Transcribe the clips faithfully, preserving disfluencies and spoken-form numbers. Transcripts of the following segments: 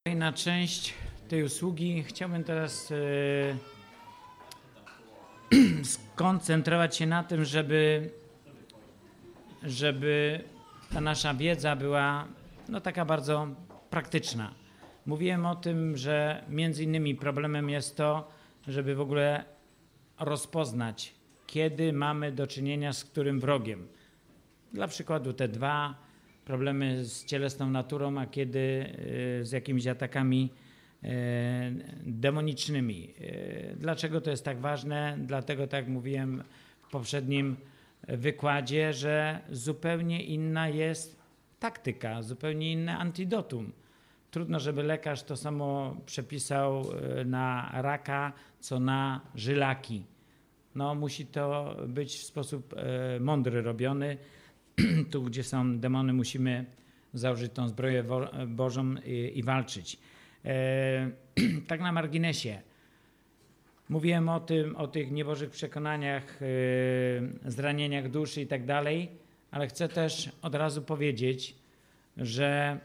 Na część tej usługi chciałbym teraz e, skoncentrować się na tym, żeby, żeby ta nasza wiedza była no, taka bardzo praktyczna. Mówiłem o tym, że między innymi problemem jest to, żeby w ogóle rozpoznać, kiedy mamy do czynienia z którym wrogiem. Dla przykładu te dwa problemy z cielesną naturą, a kiedy z jakimiś atakami demonicznymi. Dlaczego to jest tak ważne? Dlatego, tak jak mówiłem w poprzednim wykładzie, że zupełnie inna jest taktyka, zupełnie inne antidotum. Trudno, żeby lekarz to samo przepisał na raka, co na żylaki. No, musi to być w sposób mądry robiony. Tu, gdzie są demony, musimy założyć tą zbroję Bożą i, i walczyć. E, tak na marginesie. Mówiłem o tym, o tych niebożych przekonaniach, e, zranieniach duszy i tak dalej, ale chcę też od razu powiedzieć, że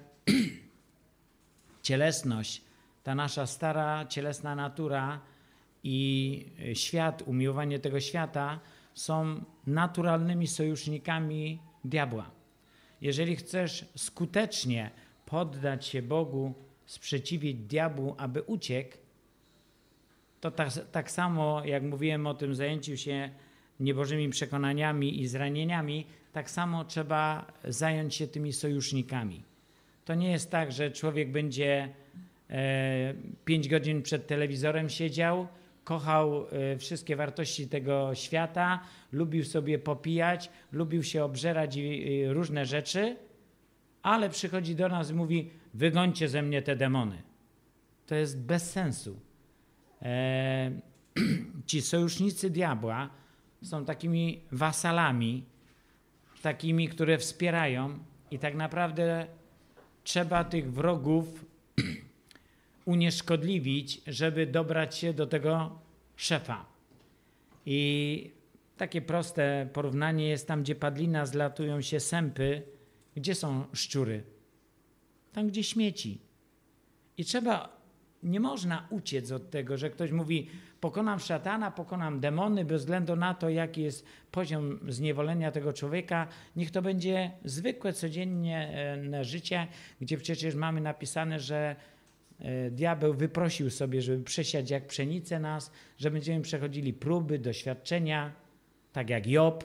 cielesność, ta nasza stara cielesna natura i świat, umiłowanie tego świata są naturalnymi sojusznikami diabła. Jeżeli chcesz skutecznie poddać się Bogu, sprzeciwić diabłu, aby uciekł, to tak, tak samo jak mówiłem o tym zajęciu się niebożymi przekonaniami i zranieniami, tak samo trzeba zająć się tymi sojusznikami. To nie jest tak, że człowiek będzie e, pięć godzin przed telewizorem siedział, kochał wszystkie wartości tego świata, lubił sobie popijać, lubił się obżerać i różne rzeczy, ale przychodzi do nas i mówi: wygońcie ze mnie te demony. To jest bez sensu. E, ci sojusznicy diabła są takimi wasalami, takimi, które wspierają i tak naprawdę trzeba tych wrogów unieszkodliwić, żeby dobrać się do tego szefa. I takie proste porównanie jest tam, gdzie padlina zlatują się sępy, gdzie są szczury? Tam, gdzie śmieci. I trzeba, nie można uciec od tego, że ktoś mówi: pokonam szatana, pokonam demony, bez względu na to, jaki jest poziom zniewolenia tego człowieka. Niech to będzie zwykłe, codzienne życie, gdzie przecież mamy napisane, że diabeł wyprosił sobie, żeby przesiać jak pszenicę nas, że będziemy przechodzili próby, doświadczenia, tak jak Job.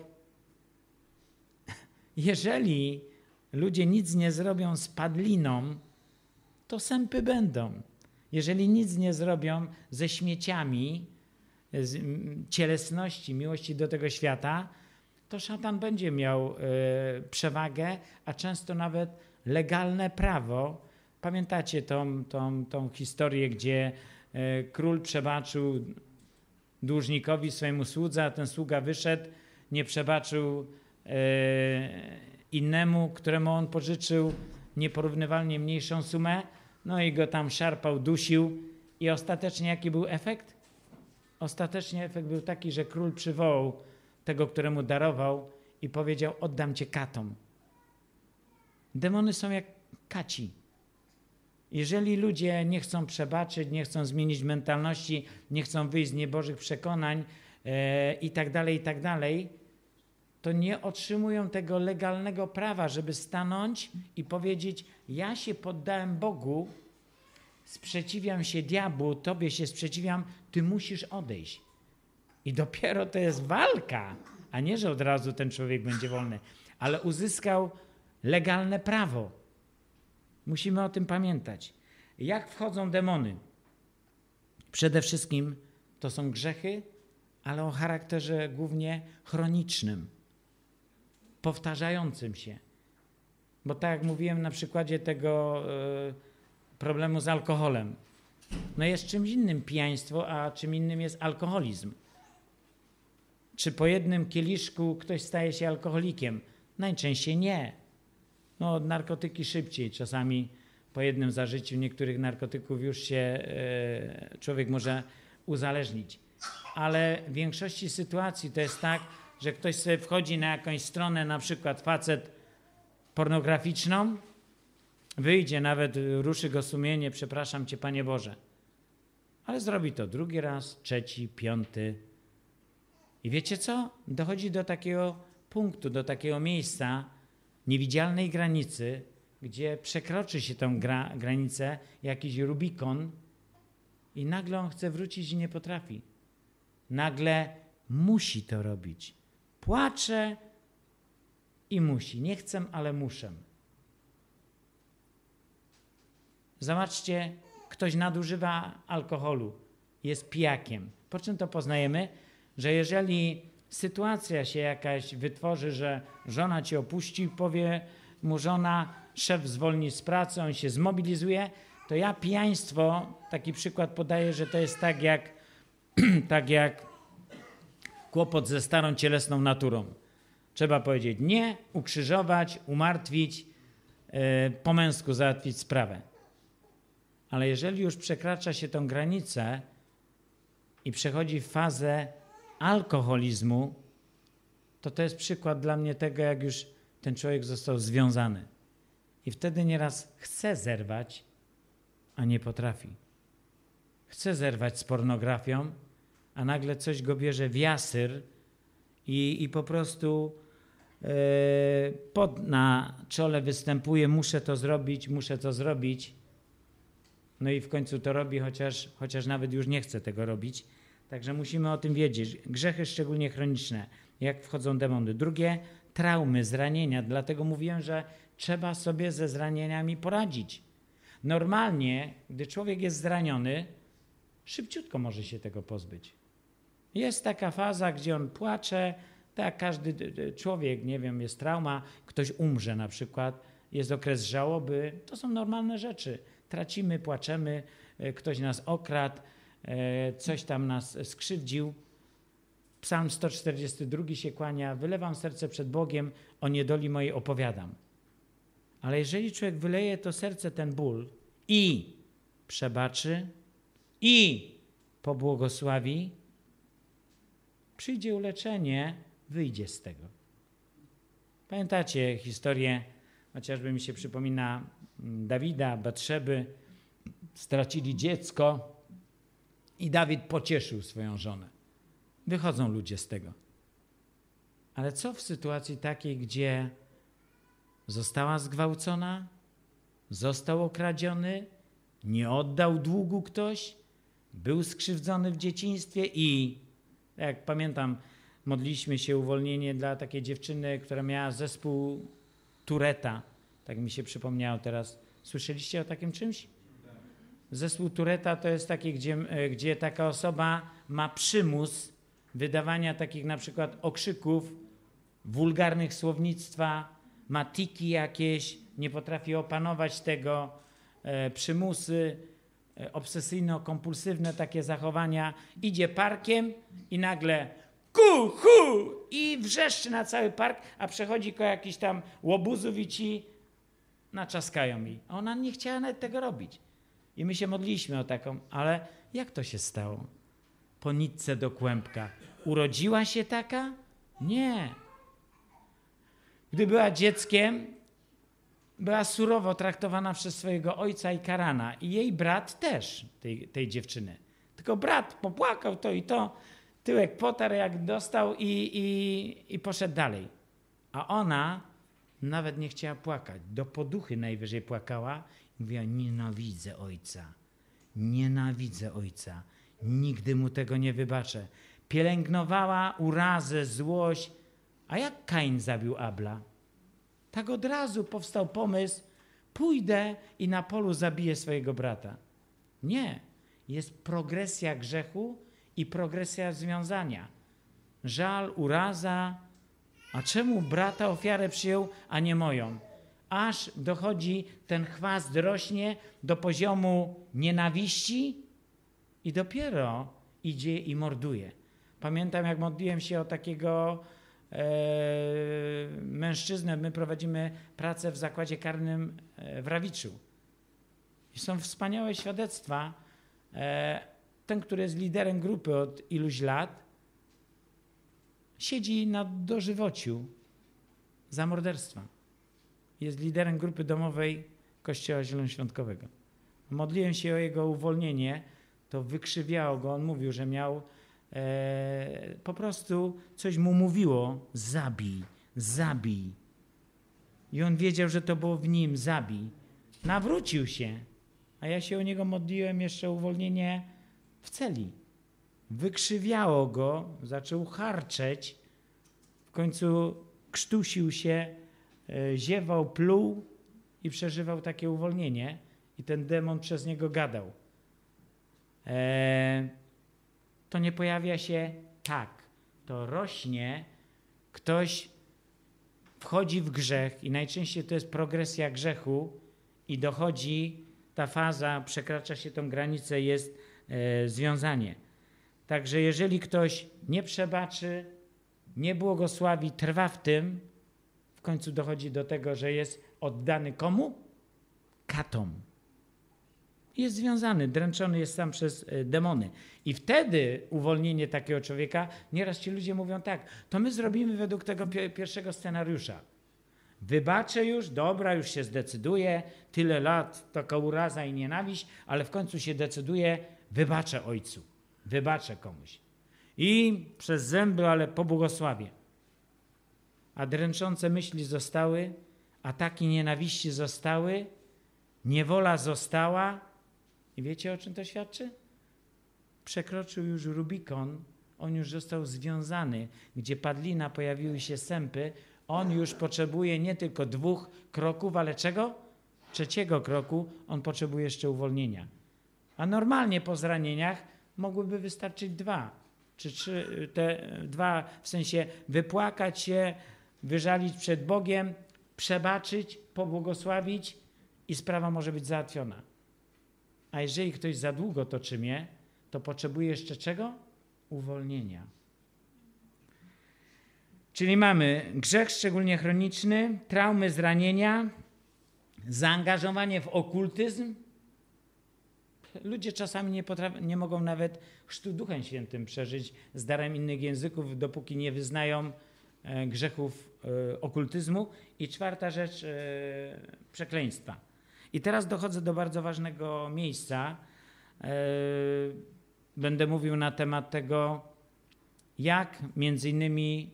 Jeżeli ludzie nic nie zrobią z padliną, to sępy będą. Jeżeli nic nie zrobią ze śmieciami, z cielesności, miłości do tego świata, to szatan będzie miał y, przewagę, a często nawet legalne prawo. Pamiętacie tą, tą, tą historię, gdzie e, król przebaczył dłużnikowi, swojemu słudze, a ten sługa wyszedł, nie przebaczył e, innemu, któremu on pożyczył nieporównywalnie mniejszą sumę, no i go tam szarpał, dusił. I ostatecznie jaki był efekt? Ostatecznie efekt był taki, że król przywołał tego, któremu darował i powiedział: oddam cię katom. Demony są jak kaci. Jeżeli ludzie nie chcą przebaczyć, nie chcą zmienić mentalności, nie chcą wyjść z niebożych przekonań e, i tak dalej, i tak dalej, to nie otrzymują tego legalnego prawa, żeby stanąć i powiedzieć: ja się poddałem Bogu, sprzeciwiam się diabłu, tobie się sprzeciwiam, ty musisz odejść. I dopiero to jest walka, a nie, że od razu ten człowiek będzie wolny, ale uzyskał legalne prawo. Musimy o tym pamiętać. Jak wchodzą demony? Przede wszystkim to są grzechy, ale o charakterze głównie chronicznym, powtarzającym się. Bo tak jak mówiłem na przykładzie tego y, problemu z alkoholem, no jest czymś innym pijaństwo, a czym innym jest alkoholizm. Czy po jednym kieliszku ktoś staje się alkoholikiem? Najczęściej nie. No, narkotyki szybciej. Czasami po jednym zażyciu niektórych narkotyków już się e, człowiek może uzależnić. Ale w większości sytuacji to jest tak, że ktoś sobie wchodzi na jakąś stronę, na przykład facet pornograficzną wyjdzie, nawet ruszy go sumienie, przepraszam Cię, Panie Boże. Ale zrobi to drugi raz, trzeci, piąty. I wiecie co? Dochodzi do takiego punktu, do takiego miejsca, niewidzialnej granicy, gdzie przekroczy się tą gra, granicę, jakiś Rubikon i nagle on chce wrócić i nie potrafi. Nagle musi to robić. Płacze i musi. Nie chcę, ale muszę. Zobaczcie, ktoś nadużywa alkoholu, jest pijakiem. Po czym to poznajemy? Że jeżeli sytuacja się jakaś wytworzy, że żona cię opuści, powie mu żona, szef zwolni z pracy, on się zmobilizuje, to ja pijaństwo, taki przykład podaję, że to jest tak jak, tak jak kłopot ze starą cielesną naturą. Trzeba powiedzieć nie, ukrzyżować, umartwić, yy, po męsku załatwić sprawę. Ale jeżeli już przekracza się tą granicę i przechodzi w fazę alkoholizmu, to to jest przykład dla mnie tego, jak już ten człowiek został związany. I wtedy nieraz chce zerwać, a nie potrafi. Chce zerwać z pornografią, a nagle coś go bierze w jasyr i, i po prostu yy, pot na czole występuje, muszę to zrobić, muszę to zrobić. No i w końcu to robi, chociaż, chociaż nawet już nie chce tego robić. Także musimy o tym wiedzieć. Grzechy szczególnie chroniczne, jak wchodzą demony. Drugie, traumy, zranienia. Dlatego mówiłem, że trzeba sobie ze zranieniami poradzić. Normalnie, gdy człowiek jest zraniony, szybciutko może się tego pozbyć. Jest taka faza, gdzie on płacze, tak jak każdy człowiek, nie wiem, jest trauma, ktoś umrze na przykład, jest okres żałoby, to są normalne rzeczy. Tracimy, płaczemy, ktoś nas okradł, coś tam nas skrzywdził. Psalm sto czterdziesty drugi się kłania, wylewam serce przed Bogiem, o niedoli mojej opowiadam. Ale jeżeli człowiek wyleje to serce, ten ból i przebaczy, i pobłogosławi, przyjdzie uleczenie, wyjdzie z tego. Pamiętacie historię, chociażby mi się przypomina Dawida, Batszeby, stracili dziecko i Dawid pocieszył swoją żonę. Wychodzą ludzie z tego. Ale co w sytuacji takiej, gdzie została zgwałcona, został okradziony, nie oddał długu ktoś, był skrzywdzony w dzieciństwie i, jak pamiętam, modliliśmy się uwolnienie dla takiej dziewczyny, która miała zespół Touretta. Tak mi się przypomniało teraz. Słyszeliście o takim czymś? Zespół Touretta to jest taki, gdzie, gdzie taka osoba ma przymus wydawania takich na przykład okrzyków, wulgarnych słownictwa, ma tiki jakieś, nie potrafi opanować tego, e, przymusy, e, obsesyjno-kompulsywne takie zachowania. Idzie parkiem i nagle ku, hu i wrzeszczy na cały park, a przechodzi koło jakichś tam łobuzów i ci naczaskają jej. A ona nie chciała nawet tego robić. I my się modliliśmy o taką, ale jak to się stało? Po nitce do kłębka. Urodziła się taka? Nie. Gdy była dzieckiem, była surowo traktowana przez swojego ojca i karana. I jej brat też, tej, tej dziewczyny. Tylko brat popłakał to i to, tyłek potarł jak dostał i, i, i poszedł dalej. A ona nawet nie chciała płakać. Do poduchy najwyżej płakała i mówiła, nienawidzę ojca. Nienawidzę ojca. Nigdy mu tego nie wybaczę. Pielęgnowała urazę, złość. A jak Kain zabił Abla? Tak od razu powstał pomysł, pójdę i na polu zabiję swojego brata. Nie. Jest progresja grzechu i progresja związania. Żal, uraza. A czemu brata ofiarę przyjął, a nie moją? Aż dochodzi, ten chwast rośnie do poziomu nienawiści i dopiero idzie i morduje. Pamiętam, jak modliłem się o takiego e, mężczyznę. My prowadzimy pracę w zakładzie karnym e, w Rawiczu. I są wspaniałe świadectwa. E, ten, który jest liderem grupy od iluś lat, siedzi na dożywociu za morderstwa. Jest liderem grupy domowej Kościoła Zielonoświątkowego. Modliłem się o jego uwolnienie, to wykrzywiało go. On mówił, że miał e, po prostu coś mu mówiło, zabij, zabij. I on wiedział, że to było w nim, zabij. Nawrócił się, a ja się o niego modliłem jeszcze o uwolnienie w celi. Wykrzywiało go, zaczął harczeć, w końcu krztusił się, e, ziewał, pluł i przeżywał takie uwolnienie i ten demon przez niego gadał. E, to nie pojawia się tak, to rośnie, ktoś wchodzi w grzech i najczęściej to jest progresja grzechu i dochodzi, ta faza, przekracza się tą granicę, jest e, związanie. Także jeżeli ktoś nie przebaczy, nie błogosławi, trwa w tym, w końcu dochodzi do tego, że jest oddany komu? Katom. Jest związany, dręczony jest sam przez demony. I wtedy uwolnienie takiego człowieka, nieraz ci ludzie mówią tak, to my zrobimy według tego pierwszego scenariusza. Wybaczę już, dobra, już się zdecyduje, tyle lat, taka uraza i nienawiść, ale w końcu się decyduje, wybaczę ojcu, wybaczę komuś. I przez zęby, ale pobłogosławię. A dręczące myśli zostały, ataki nienawiści zostały, niewola została. I wiecie, o czym to świadczy? Przekroczył już Rubikon, on już został związany. Gdzie padlina, pojawiły się sępy, on już potrzebuje nie tylko dwóch kroków, ale czego? Trzeciego kroku, on potrzebuje jeszcze uwolnienia. A normalnie po zranieniach mogłyby wystarczyć dwa, czy trzy, te dwa, w sensie wypłakać się, wyżalić przed Bogiem, przebaczyć, pobłogosławić i sprawa może być załatwiona. A jeżeli ktoś za długo to trzymie, to potrzebuje jeszcze czego? Uwolnienia. Czyli mamy grzech szczególnie chroniczny, traumy, zranienia, zaangażowanie w okultyzm. Ludzie czasami nie, potrafią, nie mogą nawet chrztu Duchem Świętym przeżyć z darem innych języków, dopóki nie wyznają e, grzechów e, okultyzmu. I czwarta rzecz, e, przekleństwa. I teraz dochodzę do bardzo ważnego miejsca. E, będę mówił na temat tego, jak między innymi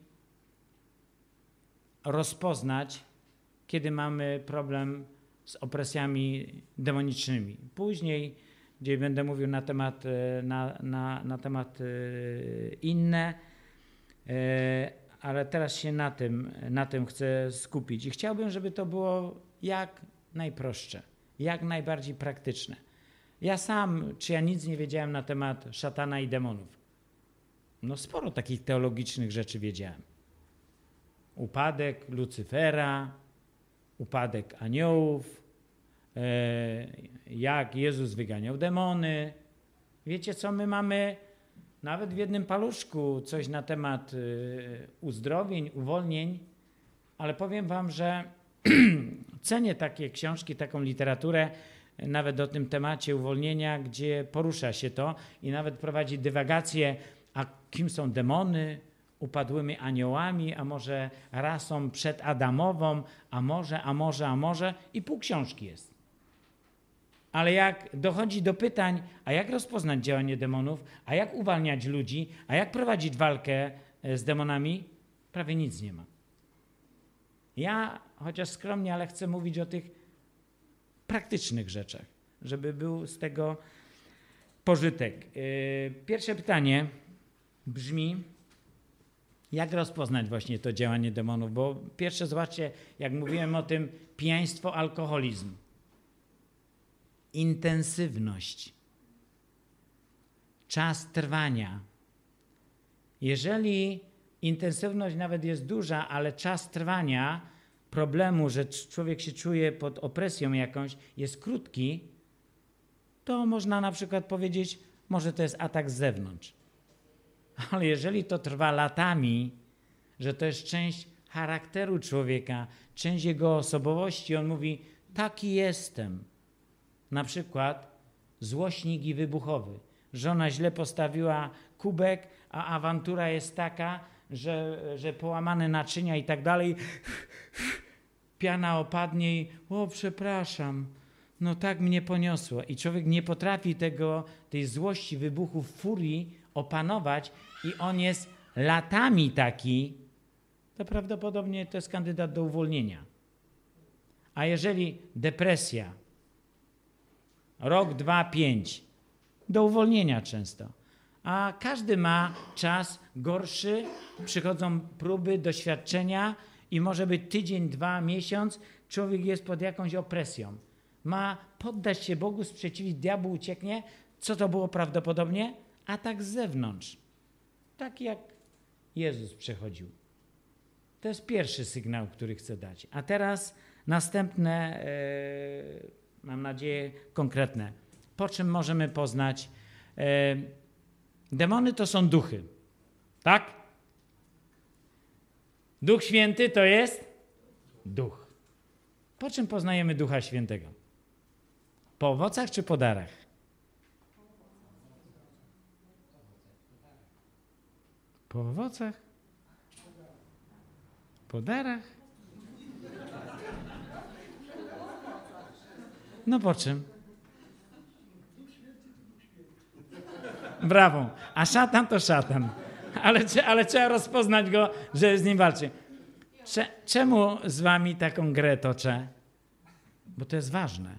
rozpoznać, kiedy mamy problem z opresjami demonicznymi. Później, gdzie będę mówił na temat, na, na, na temat inne, ale teraz się na tym, na tym chcę skupić. I chciałbym, żeby to było jak najprostsze, jak najbardziej praktyczne. Ja sam, czy ja nic nie wiedziałem na temat szatana i demonów. No sporo takich teologicznych rzeczy wiedziałem. Upadek Lucyfera, upadek aniołów, jak Jezus wyganiał demony. Wiecie co, my mamy nawet w jednym paluszku coś na temat uzdrowień, uwolnień, ale powiem wam, że cenię takie książki, taką literaturę, nawet o tym temacie uwolnienia, gdzie porusza się to i nawet prowadzi dywagacje, a kim są demony, upadłymi aniołami, a może rasą przedadamową, a może, a może, a może i pół książki jest. Ale jak dochodzi do pytań, a jak rozpoznać działanie demonów, a jak uwalniać ludzi, a jak prowadzić walkę z demonami, prawie nic nie ma. Ja, chociaż skromnie, ale chcę mówić o tych praktycznych rzeczach, żeby był z tego pożytek. Pierwsze pytanie brzmi, jak rozpoznać właśnie to działanie demonów? Bo pierwsze, zobaczcie, jak mówiłem o tym, pijaństwo, alkoholizm. Intensywność. Czas trwania. Jeżeli intensywność nawet jest duża, ale czas trwania problemu, że człowiek się czuje pod opresją jakąś, jest krótki, to można na przykład powiedzieć, może to jest atak z zewnątrz. Ale jeżeli to trwa latami, że to jest część charakteru człowieka, część jego osobowości, on mówi, taki jestem. Na przykład złośnik i wybuchowy. Żona źle postawiła kubek, a awantura jest taka, że, że połamane naczynia i tak dalej, piana opadnie i o, przepraszam, no tak mnie poniosło. I człowiek nie potrafi tego, tej złości, wybuchu, furii opanować i on jest latami taki, to prawdopodobnie to jest kandydat do uwolnienia. A jeżeli depresja, rok, dwa, pięć, do uwolnienia często. A każdy ma czas gorszy, przychodzą próby, doświadczenia i może być tydzień, dwa, miesiąc, człowiek jest pod jakąś opresją. Ma poddać się Bogu, sprzeciwić, diabłu ucieknie. Co to było prawdopodobnie? Atak z zewnątrz. Tak jak Jezus przechodził. To jest pierwszy sygnał, który chcę dać. A teraz następne, yy, mam nadzieję, konkretne. Po czym możemy poznać? Yy, demony to są duchy. Tak? Duch Święty to jest duch. Po czym poznajemy Ducha Świętego? Po owocach czy po darach? Po owocach? Po darach? No po czym? Brawo. A szatan to szatan. Ale, ale trzeba rozpoznać go, że z nim walczy. Cze, czemu z wami taką grę toczę? Bo to jest ważne.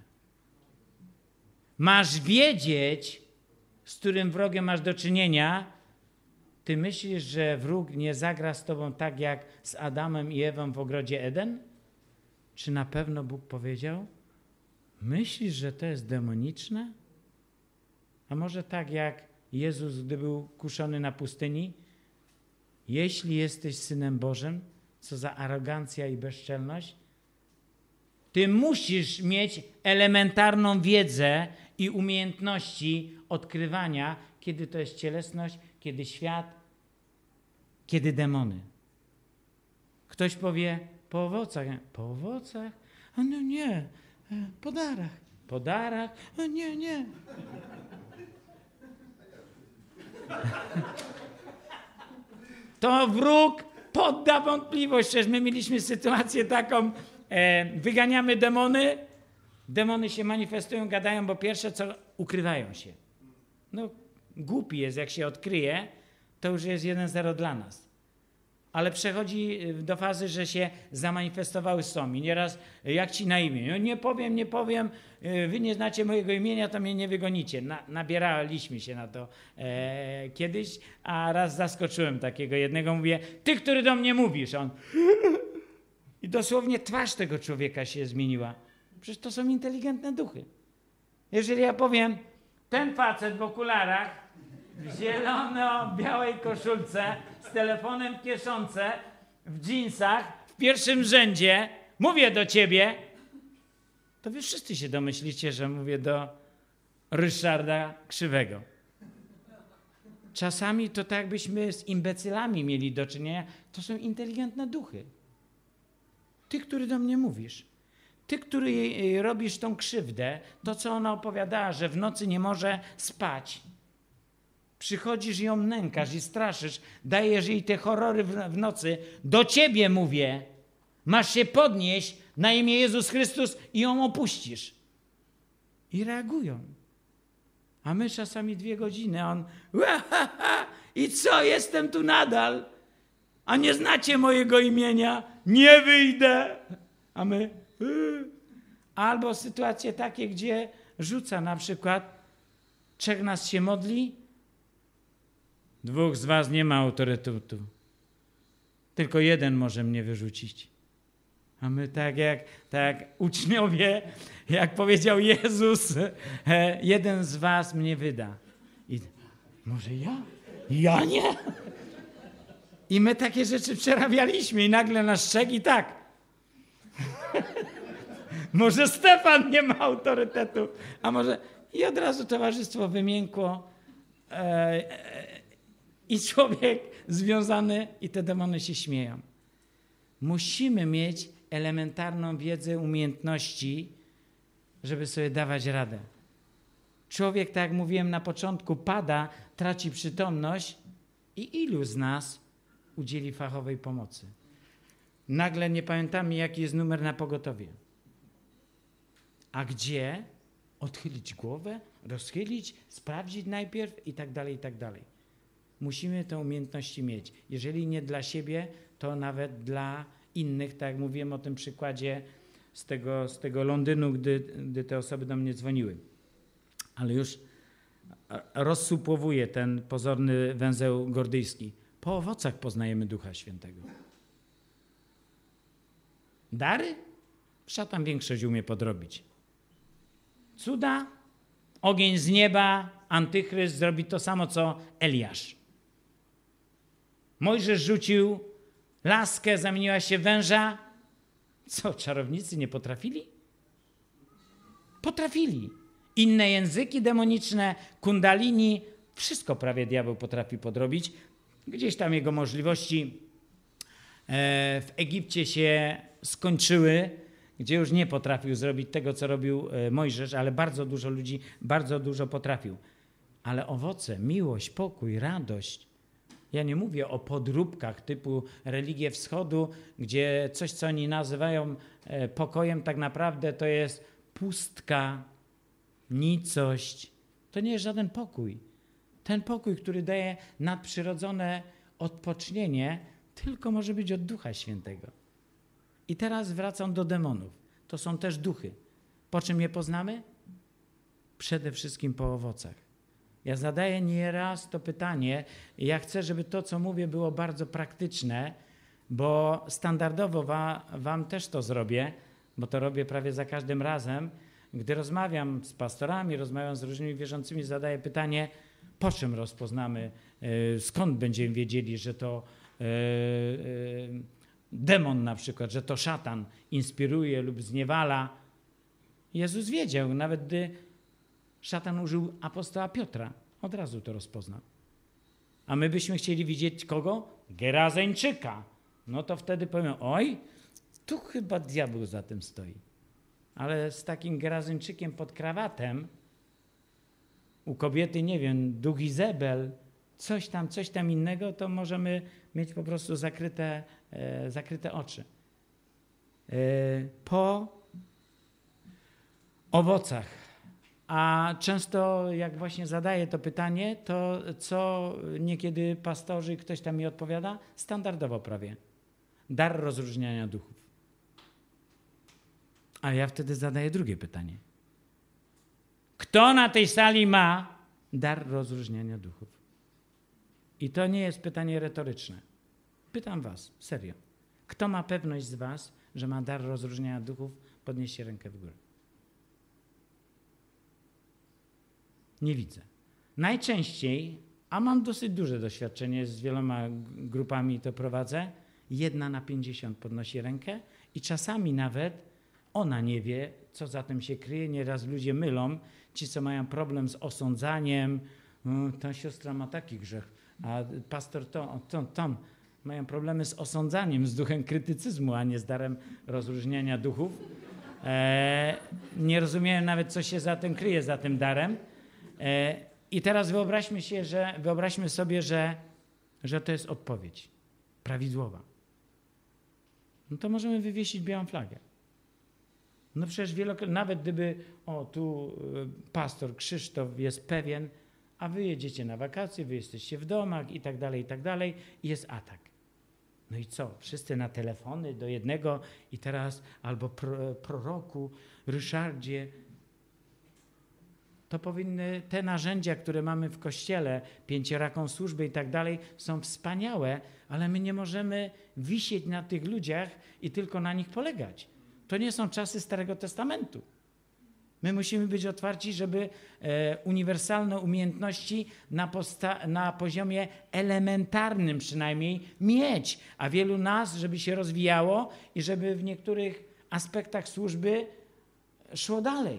Masz wiedzieć, z którym wrogiem masz do czynienia. Ty myślisz, że wróg nie zagra z tobą tak jak z Adamem i Ewą w ogrodzie Eden? Czy na pewno Bóg powiedział? Myślisz, że to jest demoniczne? A może tak jak Jezus, gdy był kuszony na pustyni? Jeśli jesteś Synem Bożym, co za arogancja i bezczelność? Ty musisz mieć elementarną wiedzę i umiejętności odkrywania, kiedy to jest cielesność, kiedy świat, kiedy demony. Ktoś powie, po owocach. Po owocach? A no nie, po darach. Po darach? A nie, nie. To wróg podda wątpliwość. Przecież my mieliśmy sytuację taką, e, wyganiamy demony, demony się manifestują, gadają, bo pierwsze co, ukrywają się. No głupi jest, jak się odkryje, to już jest jeden zero dla nas. Ale przechodzi do fazy, że się zamanifestowały są. I nieraz, jak ci na imię? No nie powiem, nie powiem, wy nie znacie mojego imienia, to mnie nie wygonicie. Na, nabieraliśmy się na to e, kiedyś, a raz zaskoczyłem takiego jednego, mówię, ty, który do mnie mówisz. On i dosłownie twarz tego człowieka się zmieniła. Przecież to są inteligentne duchy. Jeżeli ja powiem, ten facet w okularach, w zielono-białej koszulce, z telefonem w kieszonce, w dżinsach, w pierwszym rzędzie, mówię do ciebie, to wy wszyscy się domyślicie, że mówię do Ryszarda Krzywego. Czasami to tak jakbyśmy z imbecylami mieli do czynienia, to są inteligentne duchy. Ty, który do mnie mówisz. Ty, który jej robisz tą krzywdę, to co ona opowiadała, że w nocy nie może spać. Przychodzisz i ją nękasz i straszysz, dajesz jej te horrory w, w nocy. Do ciebie mówię, masz się podnieść na imię Jezus Chrystus i ją opuścisz. I reagują. A my czasami dwie godziny, a on i co, jestem tu nadal? A nie znacie mojego imienia? Nie wyjdę. A my yy. Albo sytuacje takie, gdzie rzuca na przykład, trzech nas się modli, dwóch z was nie ma autorytetu. Tylko jeden może mnie wyrzucić. A my tak jak, tak jak uczniowie, jak powiedział Jezus, e, jeden z was mnie wyda. I może ja? Ja nie? I my takie rzeczy przerabialiśmy i nagle nas trzech i tak. Może Stefan nie ma autorytetu, a może... I od razu towarzystwo wymiękło e, e, i człowiek związany i te demony się śmieją. Musimy mieć elementarną wiedzę, umiejętności, żeby sobie dawać radę. Człowiek, tak jak mówiłem na początku, pada, traci przytomność i ilu z nas udzieli fachowej pomocy? Nagle nie pamiętamy, jaki jest numer na pogotowie. A gdzie odchylić głowę, rozchylić, sprawdzić najpierw i tak dalej, i tak dalej. Musimy te umiejętności mieć. Jeżeli nie dla siebie, to nawet dla innych, tak jak mówiłem o tym przykładzie z tego, z tego Londynu, gdy, gdy te osoby do mnie dzwoniły. Ale już rozsupłowuje ten pozorny węzeł gordyjski. Po owocach poznajemy Ducha Świętego. Dary? Szatan większość umie podrobić. Cuda? Ogień z nieba, antychryst zrobi to samo, co Eliasz. Mojżesz rzucił laskę, zamieniła się w węża. Co, czarownicy nie potrafili? Potrafili. Inne języki demoniczne, kundalini, wszystko prawie diabeł potrafi podrobić. Gdzieś tam jego możliwości w Egipcie się skończyły, gdzie już nie potrafił zrobić tego, co robił Mojżesz, ale bardzo dużo ludzi bardzo dużo potrafił. Ale owoce, miłość, pokój, radość. Ja nie mówię o podróbkach typu religie wschodu, gdzie coś, co oni nazywają pokojem, tak naprawdę to jest pustka, nicość. To nie jest żaden pokój. Ten pokój, który daje nadprzyrodzone odpocznienie, tylko może być od Ducha Świętego. I teraz wracam do demonów. To są też duchy. Po czym je poznamy? Przede wszystkim po owocach. Ja zadaję nieraz to pytanie i ja chcę, żeby to, co mówię, było bardzo praktyczne, bo standardowo wa, wam też to zrobię, bo to robię prawie za każdym razem. Gdy rozmawiam z pastorami, rozmawiam z różnymi wierzącymi, zadaję pytanie, po czym rozpoznamy, skąd będziemy wiedzieli, że to demon na przykład, że to szatan inspiruje lub zniewala. Jezus wiedział, nawet gdy szatan użył apostoła Piotra, od razu to rozpoznał. A my byśmy chcieli widzieć kogo? Gerazeńczyka. No to wtedy powiem, oj, tu chyba diabeł za tym stoi. Ale z takim Gerazeńczykiem pod krawatem, u kobiety, nie wiem, duch Izebel, coś tam, coś tam innego, to możemy mieć po prostu zakryte, e, zakryte oczy. E, po owocach. A często jak właśnie zadaję to pytanie, to co niekiedy pastorzy, ktoś tam mi odpowiada? Standardowo prawie. Dar rozróżniania duchów. A ja wtedy zadaję drugie pytanie. Kto na tej sali ma dar rozróżniania duchów? I to nie jest pytanie retoryczne. Pytam was, serio. Kto ma pewność z was, że ma dar rozróżniania duchów? Podnieście rękę w górę. Nie widzę. Najczęściej, a mam dosyć duże doświadczenie, z wieloma grupami to prowadzę, jedna na pięćdziesiąt podnosi rękę i czasami nawet ona nie wie, co za tym się kryje. Nieraz ludzie mylą. Ci, co mają problem z osądzaniem, ta siostra ma taki grzech, a pastor to, to, Tom mają problemy z osądzaniem, z duchem krytycyzmu, a nie z darem rozróżniania duchów. E, nie rozumieją nawet, co się za tym kryje, za tym darem. E, I teraz wyobraźmy się, że wyobraźmy sobie, że, że to jest odpowiedź prawidłowa. No to możemy wywiesić białą flagę. No przecież wielokrotnie, nawet gdyby, o tu pastor Krzysztof jest pewien, a wy jedziecie na wakacje, wy jesteście w domach i tak dalej, i tak dalej, i jest atak. No i co? Wszyscy na telefony do jednego i teraz albo pro, proroku, Ryszardzie. To powinny, te narzędzia, które mamy w Kościele, pięcioraką służby i tak dalej, są wspaniałe, ale my nie możemy wisieć na tych ludziach i tylko na nich polegać. To nie są czasy Starego Testamentu. My musimy być otwarci, żeby e, uniwersalne umiejętności na, posta- na poziomie elementarnym przynajmniej mieć, a wielu nas, żeby się rozwijało i żeby w niektórych aspektach służby szło dalej.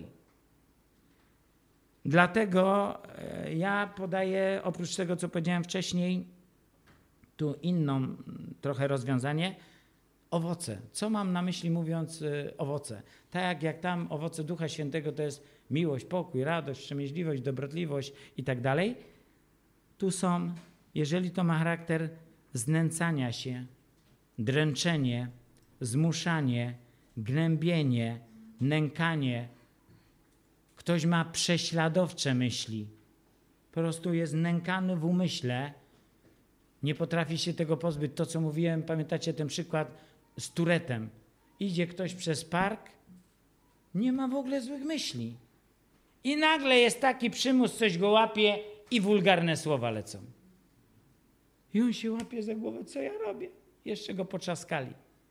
Dlatego e, ja podaję, oprócz tego, co powiedziałem wcześniej, tu inną trochę rozwiązanie, owoce. Co mam na myśli mówiąc y, owoce? Tak jak, jak tam owoce Ducha Świętego to jest miłość, pokój, radość, wstrzemięźliwość, dobrotliwość i tak dalej. Tu są, jeżeli to ma charakter znęcania się, dręczenie, zmuszanie, gnębienie, nękanie, Ktoś ma prześladowcze myśli. Po prostu jest nękany w umyśle. Nie potrafi się tego pozbyć. To, co mówiłem, pamiętacie ten przykład z Turetem. Idzie ktoś przez park, nie ma w ogóle złych myśli. I nagle jest taki przymus, coś go łapie i wulgarne słowa lecą. I on się łapie za głowę, co ja robię? Jeszcze go poczaskali.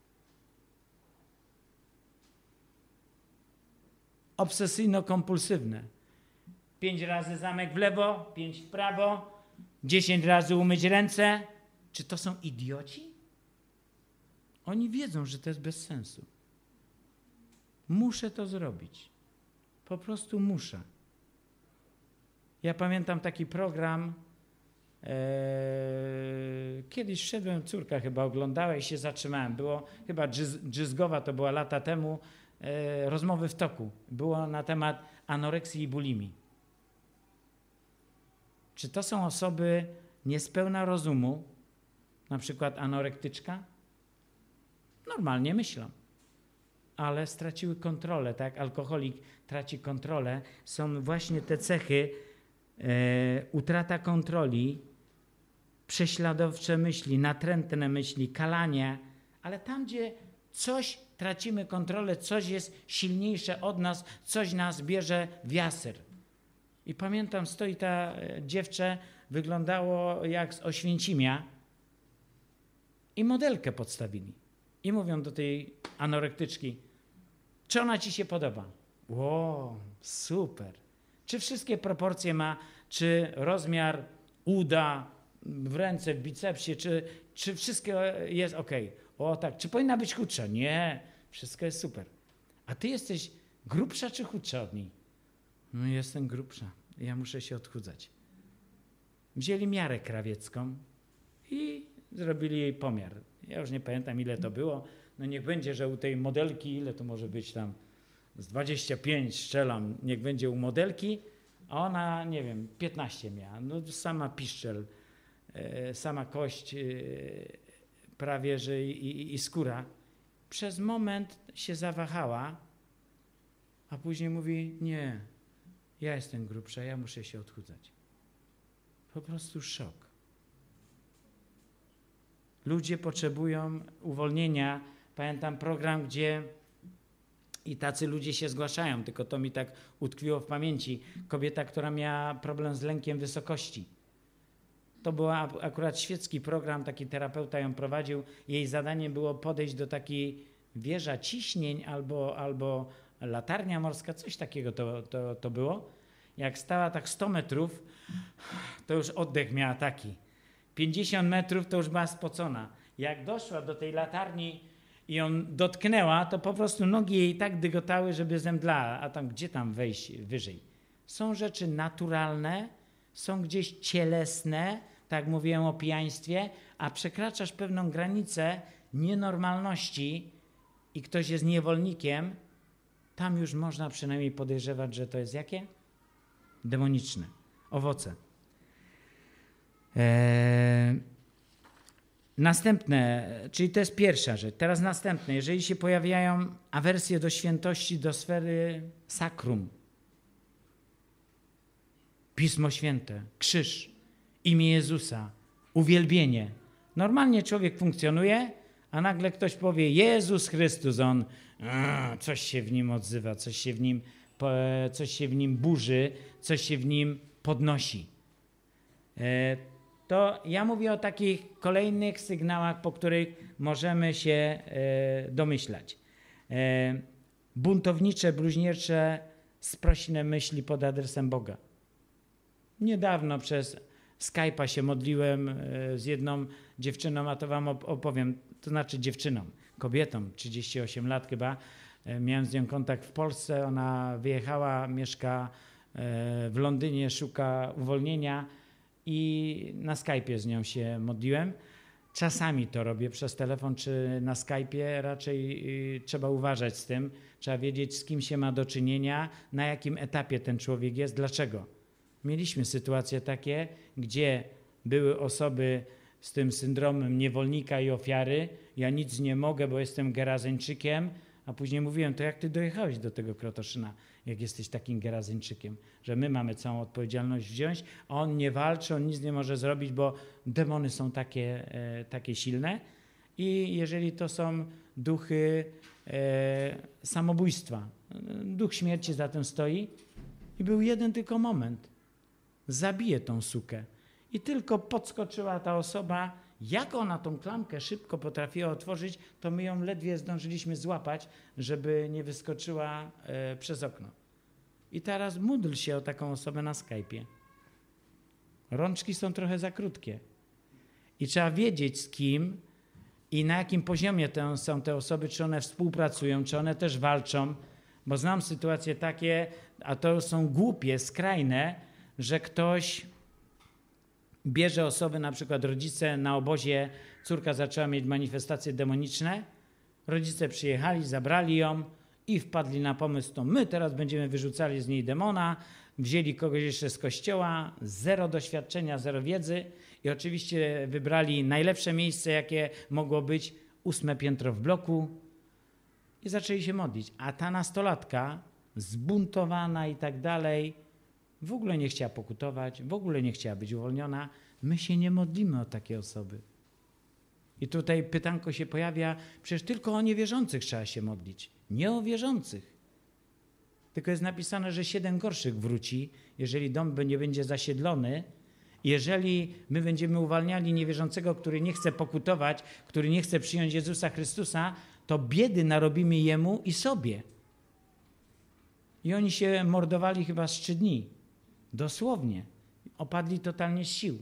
Obsesyjno-kompulsywne. Pięć razy zamek w lewo, pięć w prawo, dziesięć razy umyć ręce. Czy to są idioci? Oni wiedzą, że to jest bez sensu. Muszę to zrobić. Po prostu muszę. Ja pamiętam taki program, e, kiedyś szedłem, córka chyba oglądała i się zatrzymałem. Było chyba Drzyzgowa, to była lata temu, e, rozmowy w toku. Było na temat anoreksji i bulimii. Czy to są osoby niespełna rozumu, na przykład anorektyczka? Normalnie myślą, ale straciły kontrolę, tak jak alkoholik traci kontrolę. Są właśnie te cechy, e, utrata kontroli, prześladowcze myśli, natrętne myśli, kalanie, ale tam, gdzie coś tracimy kontrolę, coś jest silniejsze od nas, coś nas bierze w jasyr. I pamiętam, stoi ta dziewczę, wyglądało jak z Oświęcimia i modelkę podstawili. I mówią do tej anorektyczki, czy ona ci się podoba? Wow, super. Czy wszystkie proporcje ma, czy rozmiar uda w ręce, w bicepsie, czy, czy wszystko jest ok? O tak, czy powinna być chudsza? Nie, wszystko jest super. A ty jesteś grubsza czy chudsza od niej? No jestem grubsza, ja muszę się odchudzać. Wzięli miarę krawiecką i zrobili jej pomiar. Ja już nie pamiętam, ile to było. No niech będzie, że u tej modelki, ile to może być tam, z dwadzieścia pięć strzelam, niech będzie u modelki, a ona, nie wiem, piętnaście miała. No sama piszczel, e, sama kość, e, prawie że i, i, i skóra. Przez moment się zawahała, a później mówi, nie, ja jestem grubsza, ja muszę się odchudzać. Po prostu szok. Ludzie potrzebują uwolnienia. Pamiętam program, gdzie i tacy ludzie się zgłaszają, tylko to mi tak utkwiło w pamięci. Kobieta, która miała problem z lękiem wysokości. To był akurat świecki program, taki terapeuta ją prowadził. Jej zadaniem było podejść do takiej wieża ciśnień albo, albo latarnia morska, coś takiego to, to, to było. Jak stała tak sto metrów, to już oddech miała taki. pięćdziesiąt metrów to już była spocona. Jak doszła do tej latarni i ją dotknęła, to po prostu nogi jej tak dygotały, żeby zemdlała. A tam gdzie tam wejść wyżej? Są rzeczy naturalne, są gdzieś cielesne, tak jak mówiłem o pijaństwie, a przekraczasz pewną granicę nienormalności i ktoś jest niewolnikiem, tam już można przynajmniej podejrzewać, że to jest jakie? Demoniczne. Owoce. Eee, następne, czyli to jest pierwsza rzecz. Teraz następne. Jeżeli się pojawiają awersje do świętości, do sfery sakrum, Pismo Święte, krzyż, imię Jezusa, uwielbienie. Normalnie człowiek funkcjonuje, a nagle ktoś powie Jezus Chrystus, on a, coś się w nim odzywa, coś się w nim, coś się w nim burzy, coś się w nim podnosi. E, to ja mówię o takich kolejnych sygnałach, po których możemy się e, domyślać. E, buntownicze, bluźniercze, sprośne myśli pod adresem Boga. Niedawno przez Skype'a się modliłem e, z jedną dziewczyną, a to wam opowiem, to znaczy dziewczyną, kobietą, trzydzieści osiem lat chyba. E, miałem z nią kontakt w Polsce, ona wyjechała, mieszka e, w Londynie, szuka uwolnienia. I na Skype'ie z nią się modliłem. Czasami to robię przez telefon czy na Skype'ie. Raczej y, trzeba uważać z tym. Trzeba wiedzieć, z kim się ma do czynienia, na jakim etapie ten człowiek jest, dlaczego. Mieliśmy sytuacje takie, gdzie były osoby z tym syndromem niewolnika i ofiary. Ja nic nie mogę, bo jestem Gerazeńczykiem, A później mówiłem, to jak ty dojechałeś do tego Krotoszyna, jak jesteś takim Gerazyńczykiem, że my mamy całą odpowiedzialność wziąć, a on nie walczy, on nic nie może zrobić, bo demony są takie, e, takie silne i jeżeli to są duchy e, samobójstwa, duch śmierci za tym stoi i był jeden tylko moment. Zabije tą sukę. I tylko podskoczyła ta osoba. Jak ona tą klamkę szybko potrafiła otworzyć, to my ją ledwie zdążyliśmy złapać, żeby nie wyskoczyła e, przez okno. I teraz módl się o taką osobę na Skype'ie. Rączki są trochę za krótkie. I trzeba wiedzieć z kim i na jakim poziomie te, są te osoby, czy one współpracują, czy one też walczą. Bo znam sytuacje takie, a to są głupie, skrajne, że ktoś bierze osoby, na przykład rodzice na obozie, córka zaczęła mieć manifestacje demoniczne, rodzice przyjechali, zabrali ją i wpadli na pomysł, to my teraz będziemy wyrzucali z niej demona, wzięli kogoś jeszcze z kościoła, zero doświadczenia, zero wiedzy i oczywiście wybrali najlepsze miejsce, jakie mogło być, ósme piętro w bloku i zaczęli się modlić. A ta nastolatka, zbuntowana i tak dalej, w ogóle nie chciała pokutować, w ogóle nie chciała być uwolniona. My się nie modlimy o takie osoby. I tutaj pytanko się pojawia, przecież tylko o niewierzących trzeba się modlić, nie o wierzących. Tylko jest napisane, że siedem gorszych wróci, jeżeli dom nie będzie zasiedlony. Jeżeli my będziemy uwalniali niewierzącego, który nie chce pokutować, który nie chce przyjąć Jezusa Chrystusa, to biedy narobimy jemu i sobie. I oni się mordowali chyba z trzy dni. Dosłownie. Opadli totalnie z sił.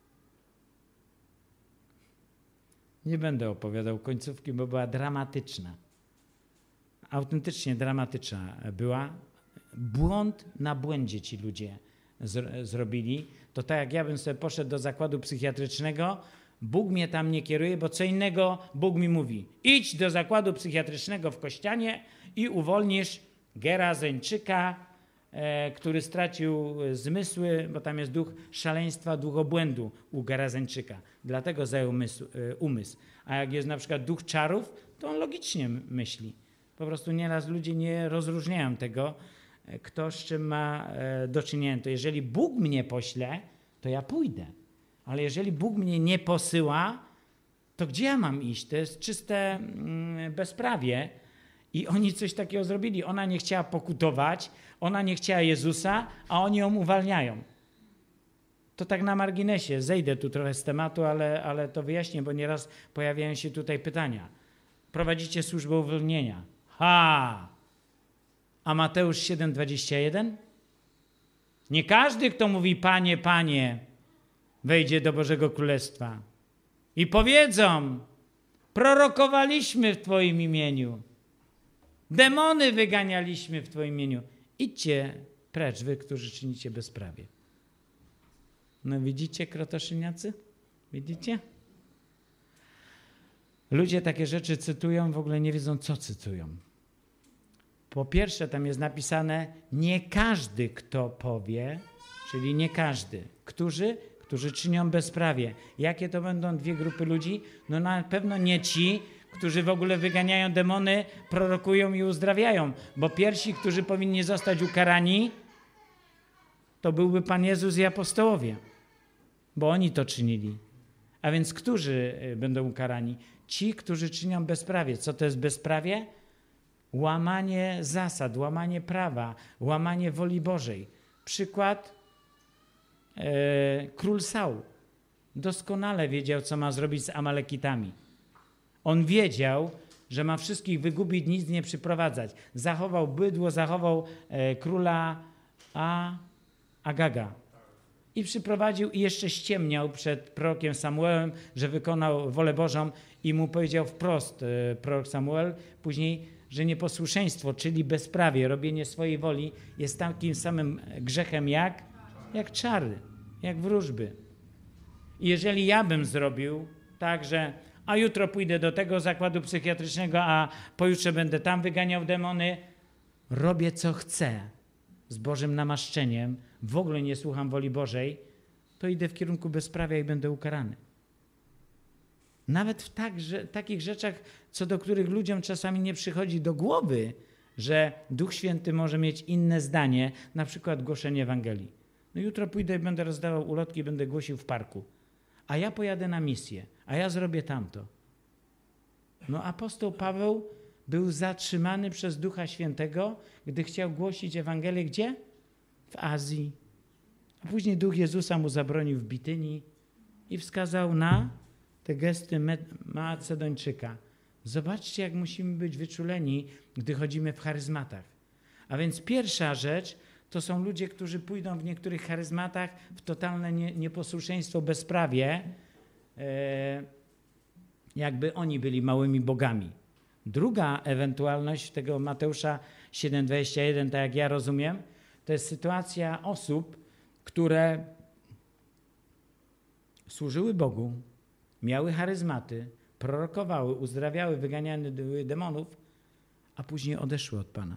Nie będę opowiadał końcówki, bo była dramatyczna. Autentycznie dramatyczna była. Błąd na błędzie ci ludzie zro- zrobili. To tak jak ja bym sobie poszedł do zakładu psychiatrycznego, Bóg mnie tam nie kieruje, bo co innego Bóg mi mówi. Idź do zakładu psychiatrycznego w Kościanie i uwolnisz Gerazyńczyka, e, który stracił zmysły, bo tam jest duch szaleństwa, duch obłędu u Gerazyńczyka. Dlatego zajął mysł, e, umysł. A jak jest na przykład duch czarów, to on logicznie myśli. Po prostu nieraz ludzie nie rozróżniają tego, kto z czym ma e, do czynienia. To jeżeli Bóg mnie pośle, to ja pójdę. Ale jeżeli Bóg mnie nie posyła, to gdzie ja mam iść? To jest czyste mm, bezprawie. I oni coś takiego zrobili. Ona nie chciała pokutować, ona nie chciała Jezusa, a oni ją uwalniają. To tak na marginesie. Zejdę tu trochę z tematu, ale, ale to wyjaśnię, bo nieraz pojawiają się tutaj pytania. Prowadzicie służbę uwolnienia. Ha! A Mateusz siedem dwadzieścia jeden? Nie każdy, kto mówi Panie, Panie, wejdzie do Bożego Królestwa. I powiedzą, prorokowaliśmy w Twoim imieniu. Demony wyganialiśmy w Twoim imieniu. Idźcie precz, wy, którzy czynicie bezprawie. No widzicie, krotoszyniacy? Widzicie? Ludzie takie rzeczy cytują, w ogóle nie wiedzą, co cytują. Po pierwsze, tam jest napisane, nie każdy, kto powie, czyli nie każdy. Którzy? Którzy czynią bezprawie. Jakie to będą dwie grupy ludzi? No na pewno nie ci, którzy w ogóle wyganiają demony, prorokują i uzdrawiają. Bo pierwsi, którzy powinni zostać ukarani, to byłby Pan Jezus i apostołowie. Bo oni to czynili. A więc którzy będą ukarani? Ci, którzy czynią bezprawie. Co to jest bezprawie? Łamanie zasad, łamanie prawa, łamanie woli Bożej. Przykład e, król Saul. Doskonale wiedział, co ma zrobić z Amalekitami. On wiedział, że ma wszystkich wygubić, nic nie przyprowadzać. Zachował bydło, zachował e, króla A, Agaga. I przyprowadził i jeszcze ściemniał przed prorokiem Samuelem, że wykonał wolę Bożą i mu powiedział wprost e, prorok Samuel później, że nieposłuszeństwo, czyli bezprawie, robienie swojej woli jest takim samym grzechem jak, jak czary, jak wróżby. I jeżeli ja bym zrobił tak, że a jutro pójdę do tego zakładu psychiatrycznego, a pojutrze będę tam wyganiał demony, robię co chcę z Bożym namaszczeniem, w ogóle nie słucham woli Bożej, to idę w kierunku bezprawia i będę ukarany. Nawet w tak, że, takich rzeczach, co do których ludziom czasami nie przychodzi do głowy, że Duch Święty może mieć inne zdanie, na przykład głoszenie Ewangelii. No jutro pójdę i będę rozdawał ulotki, będę głosił w parku. A ja pojadę na misję, a ja zrobię tamto. No apostoł Paweł był zatrzymany przez Ducha Świętego, gdy chciał głosić Ewangelię gdzie? W Azji. A później Duch Jezusa mu zabronił w Bitynii i wskazał na te gesty Macedończyka. Zobaczcie, jak musimy być wyczuleni, gdy chodzimy w charyzmatach. A więc pierwsza rzecz to są ludzie, którzy pójdą w niektórych charyzmatach w totalne nie, nieposłuszeństwo, bezprawie, e, jakby oni byli małymi bogami. Druga ewentualność tego Mateusza siedem dwadzieścia jeden, tak jak ja rozumiem, to jest sytuacja osób, które służyły Bogu, miały charyzmaty, prorokowały, uzdrawiały, wyganiały demonów, a później odeszły od Pana.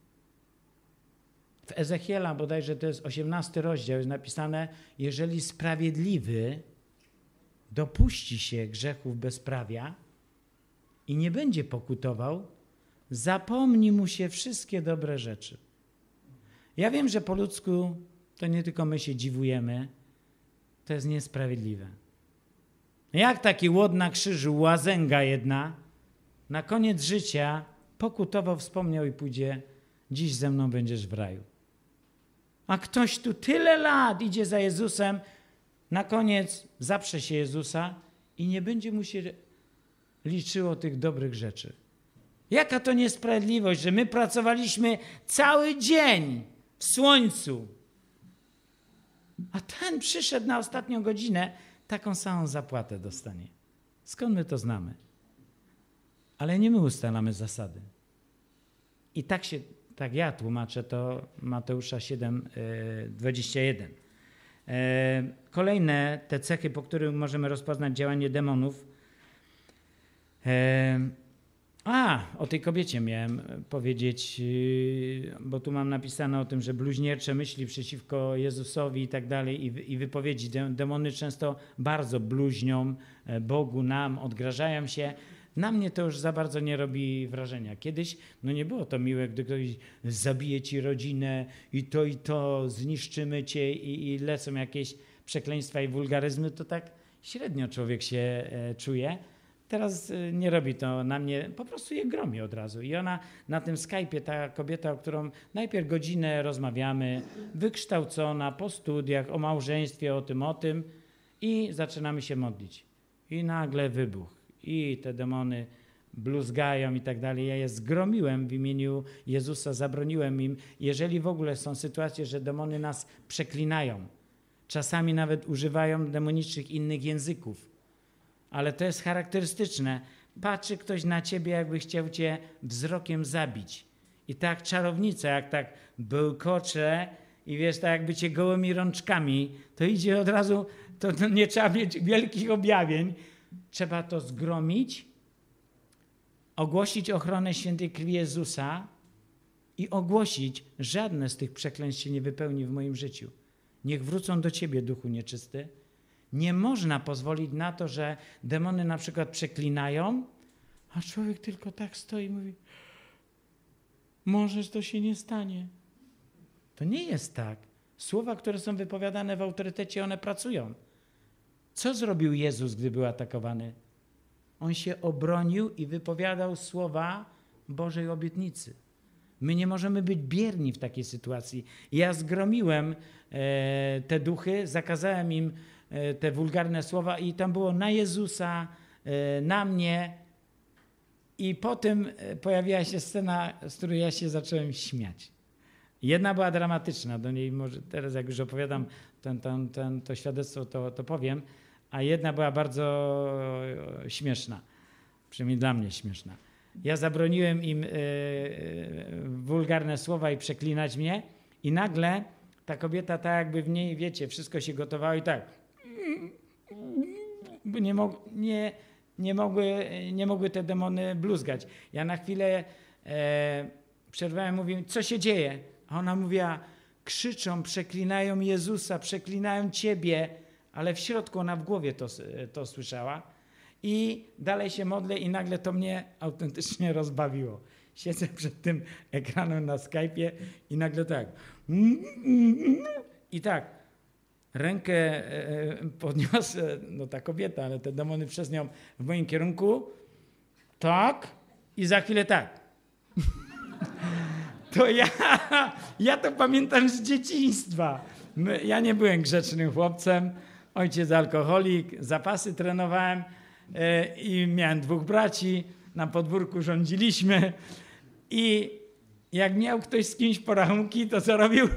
W Ezechiela bodajże to jest osiemnasty rozdział, jest napisane, jeżeli sprawiedliwy dopuści się grzechów bezprawia i nie będzie pokutował, zapomni mu się wszystkie dobre rzeczy. Ja wiem, że po ludzku to nie tylko my się dziwujemy, to jest niesprawiedliwe. Jak taki łod na krzyżu, łazęga jedna, na koniec życia pokutował, wspomniał i pójdzie, dziś ze mną będziesz w raju. A ktoś tu tyle lat idzie za Jezusem, na koniec zaprze się Jezusa i nie będzie mu się liczyło tych dobrych rzeczy. Jaka to niesprawiedliwość, że my pracowaliśmy cały dzień w słońcu, a ten przyszedł na ostatnią godzinę, taką samą zapłatę dostanie. Skąd my to znamy? Ale nie my ustalamy zasady. I tak się, tak ja tłumaczę to Mateusza siedem dwadzieścia jeden. Kolejne te cechy, po których możemy rozpoznać działanie demonów. A, o tej kobiecie miałem powiedzieć, bo tu mam napisane o tym, że bluźniercze myśli przeciwko Jezusowi i tak dalej i wypowiedzi. Demony często bardzo bluźnią Bogu, nam, odgrażają się. Na mnie to już za bardzo nie robi wrażenia. Kiedyś no nie było to miłe, gdy ktoś zabije ci rodzinę i to i to, zniszczymy cię i, i lecą jakieś przekleństwa i wulgaryzmy, to tak średnio człowiek się e, czuje. Teraz nie robi to na mnie, po prostu je gromi od razu. I ona na tym Skype'ie, ta kobieta, o którą najpierw godzinę rozmawiamy, wykształcona, po studiach, o małżeństwie, o tym, o tym i zaczynamy się modlić. I nagle wybuch. I te demony bluzgają i tak dalej. Ja je zgromiłem w imieniu Jezusa, zabroniłem im. Jeżeli w ogóle są sytuacje, że demony nas przeklinają, czasami nawet używają demonicznych innych języków, ale to jest charakterystyczne. Patrzy ktoś na ciebie, jakby chciał cię wzrokiem zabić. I tak czarownica, jak tak bełkocze i wiesz, tak jakby cię gołymi rączkami, to idzie od razu, to, to nie trzeba mieć wielkich objawień. Trzeba to zgromić, ogłosić ochronę świętej krwi Jezusa i ogłosić, żadne z tych przekleństw się nie wypełni w moim życiu. Niech wrócą do ciebie, duchu nieczysty. Nie można pozwolić na to, że demony na przykład przeklinają, a człowiek tylko tak stoi i mówi, może to się nie stanie. To nie jest tak. Słowa, które są wypowiadane w autorytecie, one pracują. Co zrobił Jezus, gdy był atakowany? On się obronił i wypowiadał słowa Bożej obietnicy. My nie możemy być bierni w takiej sytuacji. Ja zgromiłem e, te duchy, zakazałem im e, te wulgarne słowa i tam było na Jezusa, e, na mnie. I potem pojawiła się scena, z której ja się zacząłem śmiać. Jedna była dramatyczna, do niej może teraz jak już opowiadam ten, ten, ten, to świadectwo, to, to powiem, a jedna była bardzo śmieszna, przynajmniej dla mnie śmieszna. Ja zabroniłem im y, y, wulgarne słowa i przeklinać mnie i nagle ta kobieta tak jakby w niej, wiecie, wszystko się gotowało i tak nie, mog, nie, nie, mogły, nie mogły te demony bluzgać. Ja na chwilę e, przerwałem, mówię, co się dzieje? A ona mówiła, krzyczą, przeklinają Jezusa, przeklinają Ciebie, ale w środku ona w głowie to, to słyszała. I dalej się modlę i nagle to mnie autentycznie rozbawiło. Siedzę przed tym ekranem na Skype'ie i nagle tak. I tak. Rękę podniosę, no ta kobieta, ale te demony przez nią w moim kierunku. Tak. I za chwilę tak. To ja, ja to pamiętam z dzieciństwa. My, ja nie byłem grzecznym chłopcem. Ojciec alkoholik, zapasy trenowałem yy, i miałem dwóch braci. Na podwórku rządziliśmy. I jak miał ktoś z kimś porachunki, to co robił?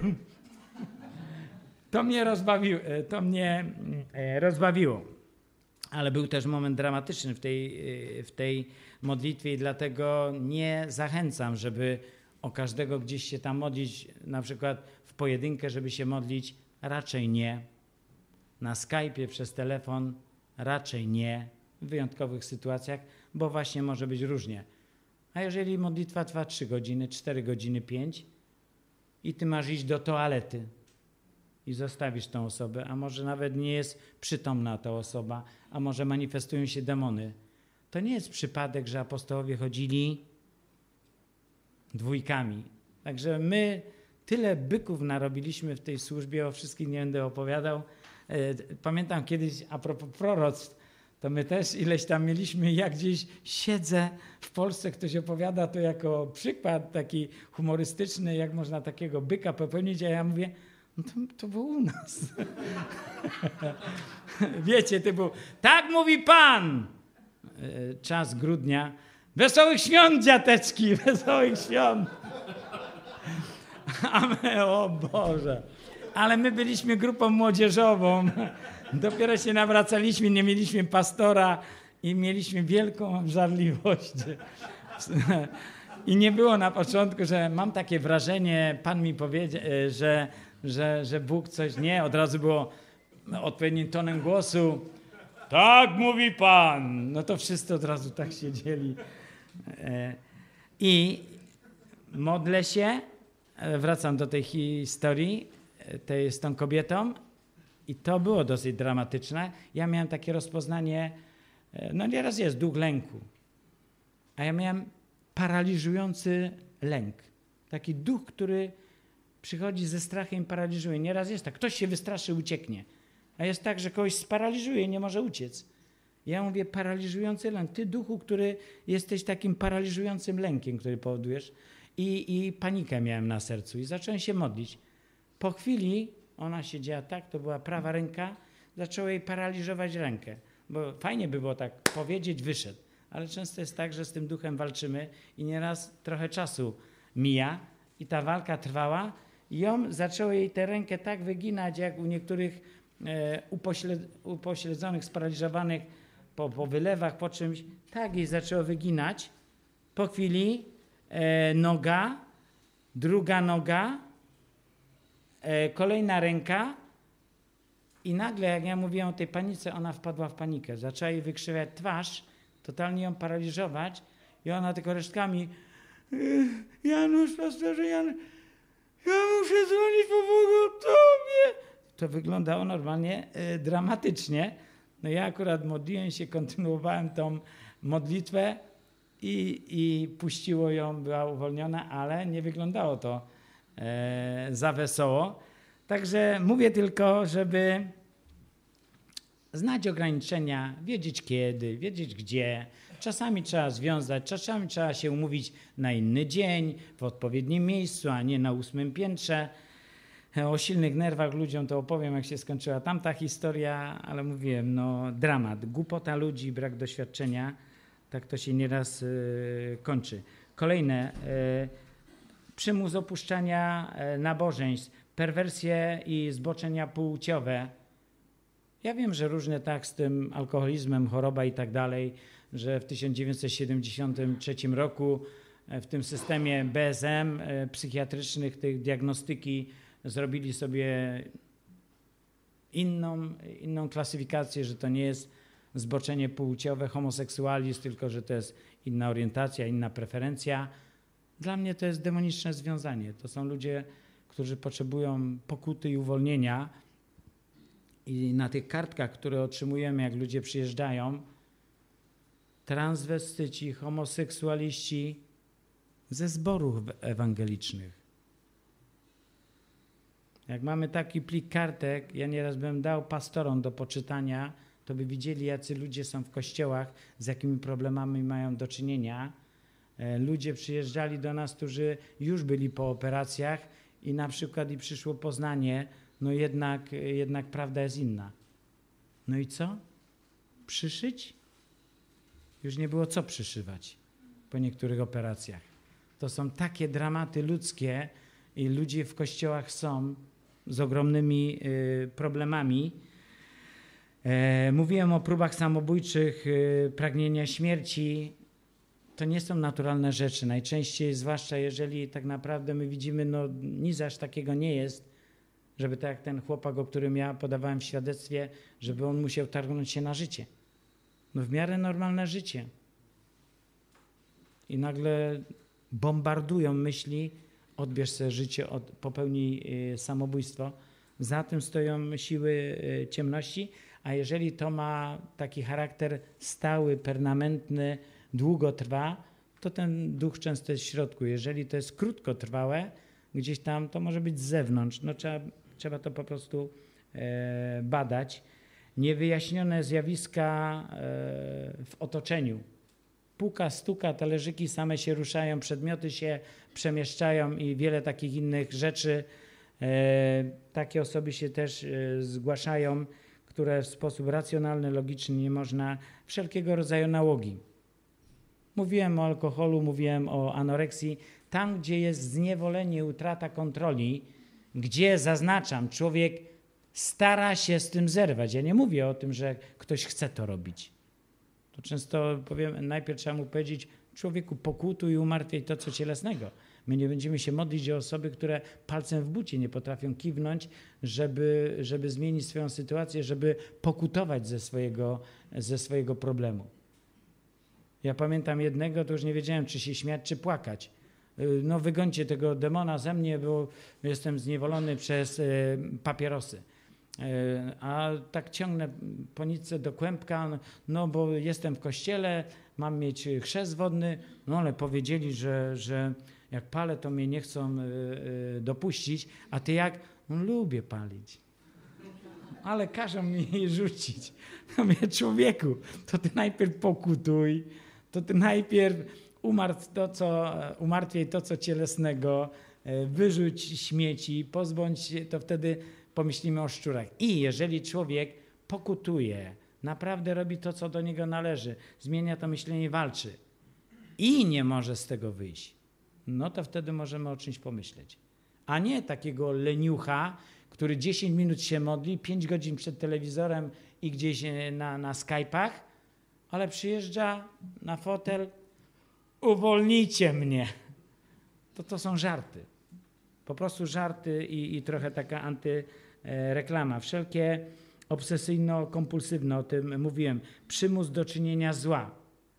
To mnie rozbawiło. To mnie rozbawiło. Ale był też moment dramatyczny w tej, w tej modlitwie i dlatego nie zachęcam, żeby o każdego gdzieś się tam modlić, na przykład w pojedynkę, żeby się modlić. Raczej nie. Na Skype'ie, przez telefon raczej nie. W wyjątkowych sytuacjach, bo właśnie może być różnie. A jeżeli modlitwa trwa trzy godziny, cztery godziny, pięć i ty masz iść do toalety i zostawisz tą osobę, a może nawet nie jest przytomna ta osoba, a może manifestują się demony. To nie jest przypadek, że apostołowie chodzili dwójkami. Także my tyle byków narobiliśmy w tej służbie, o wszystkich nie będę opowiadał. Pamiętam kiedyś, a propos proroctw, to my też ileś tam mieliśmy, jak gdzieś siedzę w Polsce, ktoś opowiada to jako przykład taki humorystyczny, jak można takiego byka popełnić, a ja mówię, no to, to było u nas. Wiecie, to był, tak mówi Pan! Czas grudnia. Wesołych świąt, dziateczki, wesołych świąt. A my, o Boże. Ale my byliśmy grupą młodzieżową. Dopiero się nawracaliśmy, nie mieliśmy pastora i mieliśmy wielką żarliwość. I nie było na początku, że mam takie wrażenie, Pan mi powiedział, że, że, że Bóg coś nie, od razu było odpowiednim tonem głosu. Tak mówi Pan. No to wszyscy od razu tak siedzieli. I modlę się, wracam do tej historii tej, z tą kobietą i to było dosyć dramatyczne. Ja miałem takie rozpoznanie, no nieraz jest duch lęku, a ja miałem paraliżujący lęk. Taki duch, który przychodzi ze strachem i paraliżuje. Nieraz jest tak, ktoś się wystraszy, ucieknie. A jest tak, że kogoś sparaliżuje, nie może uciec. Ja mówię paraliżujący lęk. Ty duchu, który jesteś takim paraliżującym lękiem, który powodujesz. I, i panikę miałem na sercu i zacząłem się modlić. Po chwili ona siedziała tak, to była prawa ręka, zaczęło jej paraliżować rękę. Bo fajnie by było tak powiedzieć, wyszedł. Ale często jest tak, że z tym duchem walczymy i nieraz trochę czasu mija i ta walka trwała i ją zaczęło jej tę rękę tak wyginać, jak u niektórych e, upośled, upośledzonych, sparaliżowanych po, po wylewach, po czymś. Tak jej zaczęło wyginać. Po chwili e, noga, druga noga, e, kolejna ręka i nagle, jak ja mówiłem o tej panice, ona wpadła w panikę. Zaczęła jej wykrzywiać twarz, totalnie ją paraliżować i ona tylko resztkami Janusz, pastorze Janusz, ja muszę dzwonić po pogotowie. To wyglądało normalnie y, dramatycznie. No ja akurat modliłem się, kontynuowałem tą modlitwę i, i puściło ją, była uwolniona, ale nie wyglądało to e, za wesoło. Także mówię tylko, żeby znać ograniczenia, wiedzieć kiedy, wiedzieć gdzie. Czasami trzeba związać, czasami trzeba się umówić na inny dzień, w odpowiednim miejscu, a nie na ósmym piętrze. O silnych nerwach ludziom to opowiem, jak się skończyła tamta historia, ale mówiłem, no dramat, głupota ludzi, brak doświadczenia, tak to się nieraz y, kończy. Kolejne, y, przymus opuszczania y, nabożeństw, perwersje i zboczenia płciowe. Ja wiem, że różne tak z tym alkoholizmem, choroba i tak dalej, że w tysiąc dziewięćset siedemdziesiątym trzecim roku w tym systemie B S M psychiatrycznych, tych diagnostyki zrobili sobie inną, inną klasyfikację, że to nie jest zboczenie płciowe, homoseksualizm, tylko że to jest inna orientacja, inna preferencja. Dla mnie to jest demoniczne związanie. To są ludzie, którzy potrzebują pokuty i uwolnienia. I na tych kartkach, które otrzymujemy, jak ludzie przyjeżdżają, transwestyci, homoseksualiści ze zborów ewangelicznych. Jak mamy taki plik kartek, ja nieraz bym dał pastorom do poczytania, to by widzieli, jacy ludzie są w kościołach, z jakimi problemami mają do czynienia. Ludzie przyjeżdżali do nas, którzy już byli po operacjach i na przykład i przyszło poznanie, no jednak, jednak prawda jest inna. No i co? Przyszyć? Już nie było co przyszywać po niektórych operacjach. To są takie dramaty ludzkie i ludzie w kościołach są z ogromnymi y, problemami. E, mówiłem o próbach samobójczych, y, pragnienia śmierci. To nie są naturalne rzeczy. Najczęściej, zwłaszcza jeżeli tak naprawdę my widzimy, no nic aż takiego nie jest, żeby tak jak ten chłopak, o którym ja podawałem w świadectwie, żeby on musiał targnąć się na życie. No w miarę normalne życie. I nagle bombardują myśli, odbierz sobie życie, od, popełnij y, samobójstwo. Za tym stoją siły y, ciemności, a jeżeli to ma taki charakter stały, permanentny, długo trwa, to ten duch często jest w środku. Jeżeli to jest krótkotrwałe, gdzieś tam, to może być z zewnątrz. No trzeba, trzeba to po prostu e, badać. Niewyjaśnione zjawiska e, w otoczeniu. Puka, stuka, talerzyki same się ruszają, przedmioty się przemieszczają i wiele takich innych rzeczy. E, takie osoby się też e, zgłaszają, które w sposób racjonalny, logiczny nie można, wszelkiego rodzaju nałogi. Mówiłem o alkoholu, mówiłem o anoreksji. Tam, gdzie jest zniewolenie, utrata kontroli, gdzie, zaznaczam, człowiek stara się z tym zerwać. Ja nie mówię o tym, że ktoś chce to robić. To często powiem, najpierw trzeba mu powiedzieć, człowieku, pokutuj i umartwiaj to, co cielesnego. My nie będziemy się modlić o osoby, które palcem w bucie nie potrafią kiwnąć, żeby, żeby zmienić swoją sytuację, żeby pokutować ze swojego, ze swojego problemu. Ja pamiętam jednego, to już nie wiedziałem, czy się śmiać, czy płakać. No wygońcie tego demona ze mnie, bo jestem zniewolony przez papierosy. A tak ciągnę po nitce do kłębka, no bo jestem w kościele, mam mieć chrzest wodny, no ale powiedzieli, że, że jak palę, to mnie nie chcą dopuścić, a ty jak? No, lubię palić. Ale każą mi rzucić. No mówię, człowieku, to ty najpierw pokutuj, to ty najpierw umartw to, co, umartwiaj to, co cielesnego, wyrzuć śmieci, pozbądź się, to wtedy pomyślimy o szczurach. I jeżeli człowiek pokutuje, naprawdę robi to, co do niego należy, zmienia to myślenie, walczy i nie może z tego wyjść, no to wtedy możemy o czymś pomyśleć. A nie takiego leniucha, który dziesięć minut się modli, pięć godzin przed telewizorem i gdzieś na, na Skype'ach, ale przyjeżdża na fotel, uwolnijcie mnie. To to są żarty. Po prostu żarty i, i trochę taka antyreklama. Wszelkie obsesyjno-kompulsywne, o tym mówiłem, przymus do czynienia zła.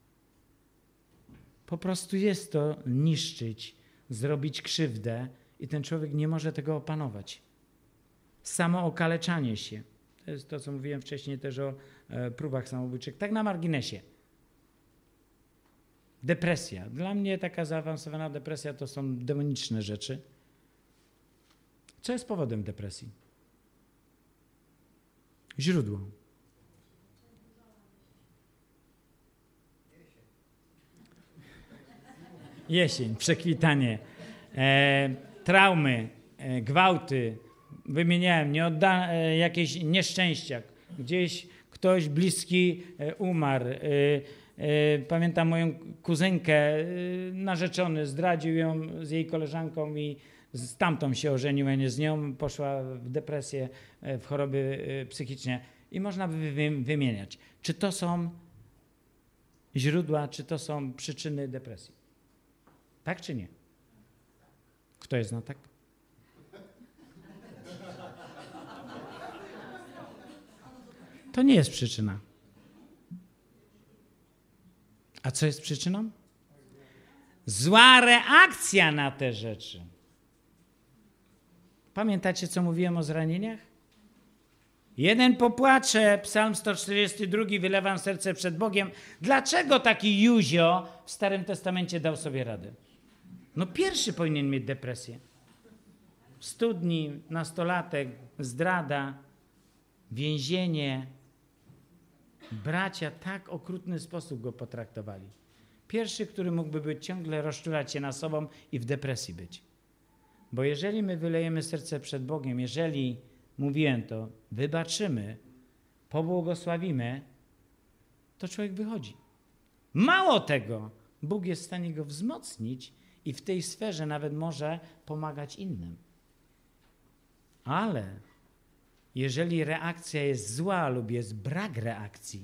Po prostu jest to niszczyć, zrobić krzywdę i ten człowiek nie może tego opanować. Samo okaleczanie się. To jest to, co mówiłem wcześniej też o e, próbach samobójczych. Tak na marginesie. Depresja. Dla mnie taka zaawansowana depresja to są demoniczne rzeczy. Co jest powodem depresji? Źródło. Jesień, przekwitanie, e, traumy, e, gwałty, wymieniałem, nieodda- e, jakieś nieszczęścia, gdzieś ktoś bliski e, umarł. E, e, pamiętam moją kuzynkę, e, narzeczony, zdradził ją z jej koleżanką i z tamtą się ożenił, a nie z nią, poszła w depresję, e, w choroby e, psychiczne i można by wy- wymieniać. Czy to są źródła, czy to są przyczyny depresji? Tak czy nie? Kto jest na tak? To nie jest przyczyna. A co jest przyczyną? Zła reakcja na te rzeczy. Pamiętacie, co mówiłem o zranieniach? Jeden popłacze, Psalm sto czterdziesty drugi, wylewam serce przed Bogiem. Dlaczego taki Józio w Starym Testamencie dał sobie radę? No pierwszy powinien mieć depresję. Studni, nastolatek, zdrada, więzienie. Bracia tak okrutny sposób go potraktowali. Pierwszy, który mógłby być ciągle rozczulać się na sobą i w depresji być. Bo jeżeli my wylejemy serce przed Bogiem, jeżeli, mówiłem to, wybaczymy, pobłogosławimy, to człowiek wychodzi. Mało tego, Bóg jest w stanie go wzmocnić i w tej sferze nawet może pomagać innym. Ale jeżeli reakcja jest zła lub jest brak reakcji,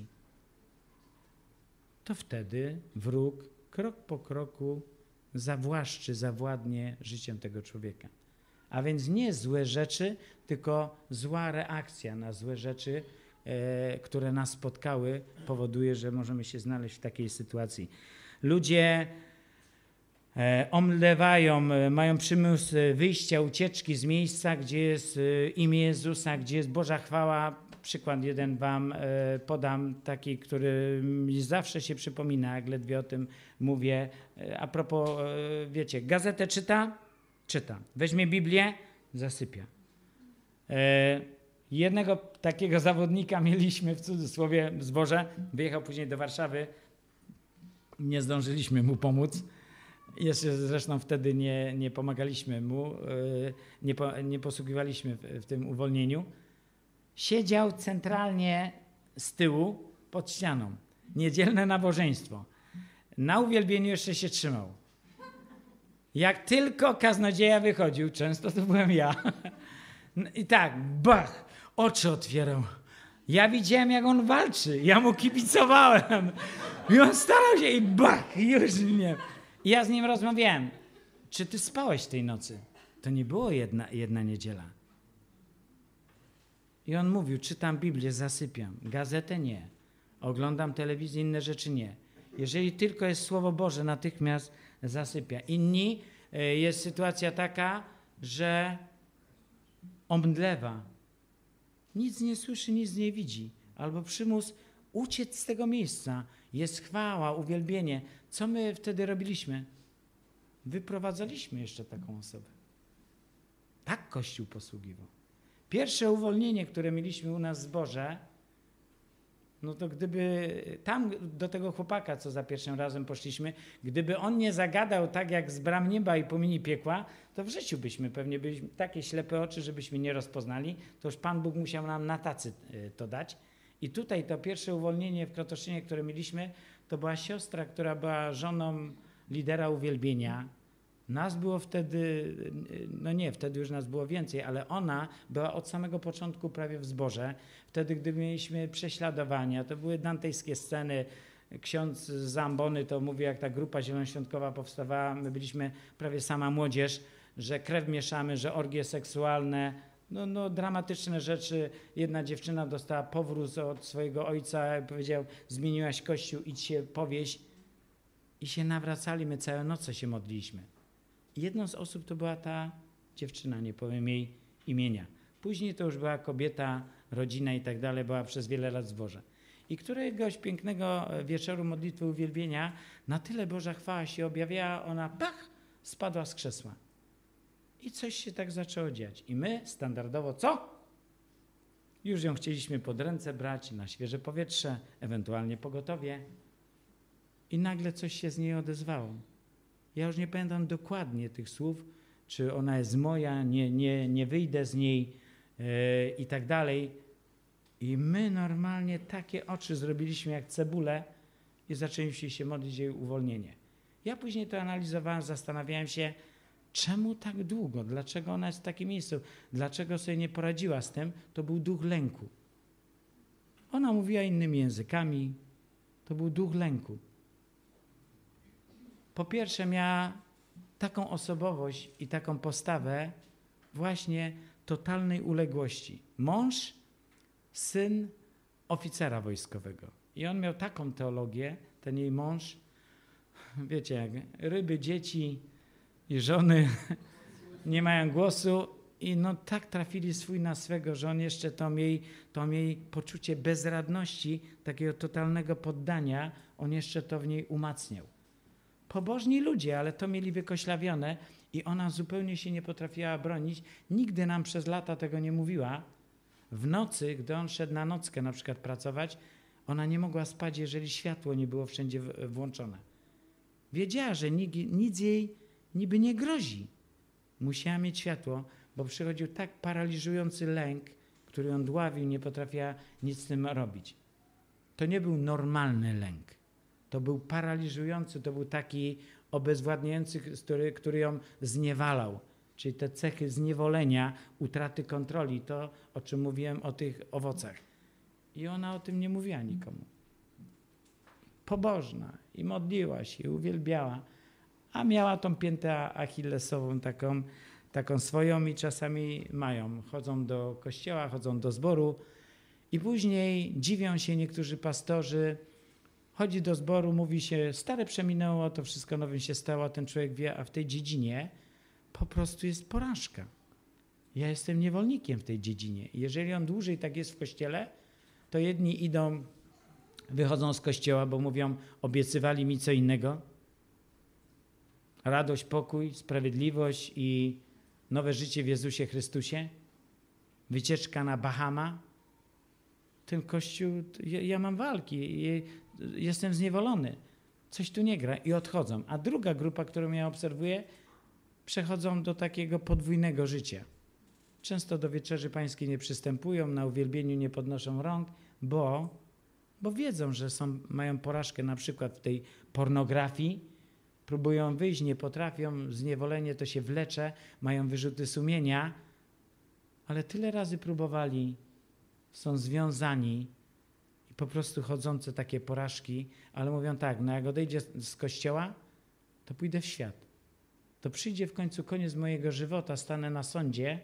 to wtedy wróg krok po kroku zawłaszczy, zawładnie życiem tego człowieka. A więc nie złe rzeczy, tylko zła reakcja na złe rzeczy, e, które nas spotkały, powoduje, że możemy się znaleźć w takiej sytuacji. Ludzie e, omdlewają, e, mają przymus wyjścia, ucieczki z miejsca, gdzie jest e, imię Jezusa, gdzie jest Boża chwała. Przykład jeden wam e, podam, taki, który mi zawsze się przypomina, jak ledwie o tym mówię. E, a propos, e, wiecie, gazetę czyta? Czyta. Weźmie Biblię? Zasypia. E, jednego takiego zawodnika mieliśmy, w cudzysłowie, zboże. Wyjechał później do Warszawy. Nie zdążyliśmy mu pomóc. Jeszcze zresztą wtedy nie, nie pomagaliśmy mu, e, nie, po, nie posługiwaliśmy w, w tym uwolnieniu. Siedział centralnie z tyłu pod ścianą. Niedzielne nabożeństwo. Na uwielbieniu jeszcze się trzymał. Jak tylko kaznodzieja wychodził, często to byłem ja, i tak, bach, oczy otwierał. Ja widziałem, jak on walczy. Ja mu kibicowałem. I on starał się i bach, już nie. I ja z nim rozmawiałem. Czy ty spałeś tej nocy? To nie było jedna, jedna niedziela. I on mówił, czytam Biblię, zasypiam. Gazetę nie. Oglądam telewizję, inne rzeczy nie. Jeżeli tylko jest Słowo Boże, natychmiast zasypia. Inni, jest sytuacja taka, że omdlewa. Nic nie słyszy, nic nie widzi. Albo przymus uciec z tego miejsca. Jest chwała, uwielbienie. Co my wtedy robiliśmy? Wyprowadzaliśmy jeszcze taką osobę. Tak Kościół posługiwał. Pierwsze uwolnienie, które mieliśmy u nas w zborze, no to gdyby tam do tego chłopaka, co za pierwszym razem poszliśmy, gdyby on nie zagadał tak jak z bram nieba i płomieni piekła, to w życiu byśmy pewnie byli takie ślepe oczy, żebyśmy nie rozpoznali. To już Pan Bóg musiał nam na tacy to dać. I tutaj to pierwsze uwolnienie w Krotoszynie, które mieliśmy, to była siostra, która była żoną lidera uwielbienia. Nas było wtedy, no nie, wtedy już nas było więcej, ale ona była od samego początku prawie w zborze. Wtedy, gdy mieliśmy prześladowania, to były dantejskie sceny. Ksiądz z Zambony to mówi, jak ta grupa zielonoświątkowa powstawała, my byliśmy prawie sama młodzież, że krew mieszamy, że orgie seksualne, no, no dramatyczne rzeczy. Jedna dziewczyna dostała powrót od swojego ojca, powiedział, zmieniłaś Kościół, idź się powieś. I się nawracali, my całe noce się modliliśmy. Jedną z osób to była ta dziewczyna, nie powiem jej imienia. Później to już była kobieta, rodzina i tak dalej, była przez wiele lat w zborze. I któregoś pięknego wieczoru modlitwy uwielbienia na tyle Boża chwała się objawiała, ona pach, spadła z krzesła. I coś się tak zaczęło dziać. I my standardowo co? Już ją chcieliśmy pod ręce brać na świeże powietrze, ewentualnie pogotowie. I nagle coś się z niej odezwało. Ja już nie pamiętam dokładnie tych słów, czy ona jest moja, nie, nie, nie wyjdę z niej yy, i tak dalej. I my normalnie takie oczy zrobiliśmy jak cebulę i zaczęliśmy się modlić jej uwolnienie. Ja później to analizowałem, zastanawiałem się, czemu tak długo, dlaczego ona jest w takim miejscu, dlaczego sobie nie poradziła z tym, to był duch lęku. Ona mówiła innymi językami, to był duch lęku. Po pierwsze miała taką osobowość i taką postawę właśnie totalnej uległości. Mąż, syn oficera wojskowego. I on miał taką teologię, ten jej mąż, wiecie jak ryby, dzieci i żony nie mają głosu I no tak trafili swój na swego, że on jeszcze to jej, to jej poczucie bezradności, takiego totalnego poddania, on jeszcze to w niej umacniał. Pobożni ludzie, ale to mieli wykoślawione i ona zupełnie się nie potrafiła bronić. Nigdy nam przez lata tego nie mówiła. W nocy, gdy on szedł na nockę na przykład pracować, ona nie mogła spać, jeżeli światło nie było wszędzie włączone. Wiedziała, że nic jej niby nie grozi. Musiała mieć światło, bo przychodził tak paraliżujący lęk, który ją dławił, nie potrafiła nic z tym robić. To nie był normalny lęk. To był paraliżujący, to był taki obezwładniający, który, który ją zniewalał. Czyli te cechy zniewolenia, utraty kontroli, to o czym mówiłem o tych owocach. I ona o tym nie mówiła nikomu. Pobożna i modliła się, i uwielbiała, a miała tą piętę achillesową taką, taką swoją i czasami mają. Chodzą do kościoła, chodzą do zboru i później dziwią się niektórzy pastorzy. Chodzi do zboru, mówi się, stare przeminęło, to wszystko nowym się stało, a ten człowiek wie, a w tej dziedzinie po prostu jest porażka. Ja jestem niewolnikiem w tej dziedzinie. Jeżeli on dłużej tak jest w kościele, to jedni idą, wychodzą z kościoła, bo mówią, obiecywali mi co innego. Radość, pokój, sprawiedliwość i nowe życie w Jezusie Chrystusie. Wycieczka na Bahama. Ten kościół, ja, ja mam walki, jestem zniewolony. Coś tu nie gra i odchodzą. A druga grupa, którą ja obserwuję, przechodzą do takiego podwójnego życia. Często do wieczerzy pańskiej nie przystępują, na uwielbieniu nie podnoszą rąk, bo, bo wiedzą, że są, mają porażkę na przykład w tej pornografii, próbują wyjść, nie potrafią, zniewolenie to się wlecze, mają wyrzuty sumienia, ale tyle razy próbowali, są związani i po prostu chodzące takie porażki, ale mówią tak, no jak odejdzie z kościoła, to pójdę w świat. To przyjdzie w końcu koniec mojego żywota, stanę na sądzie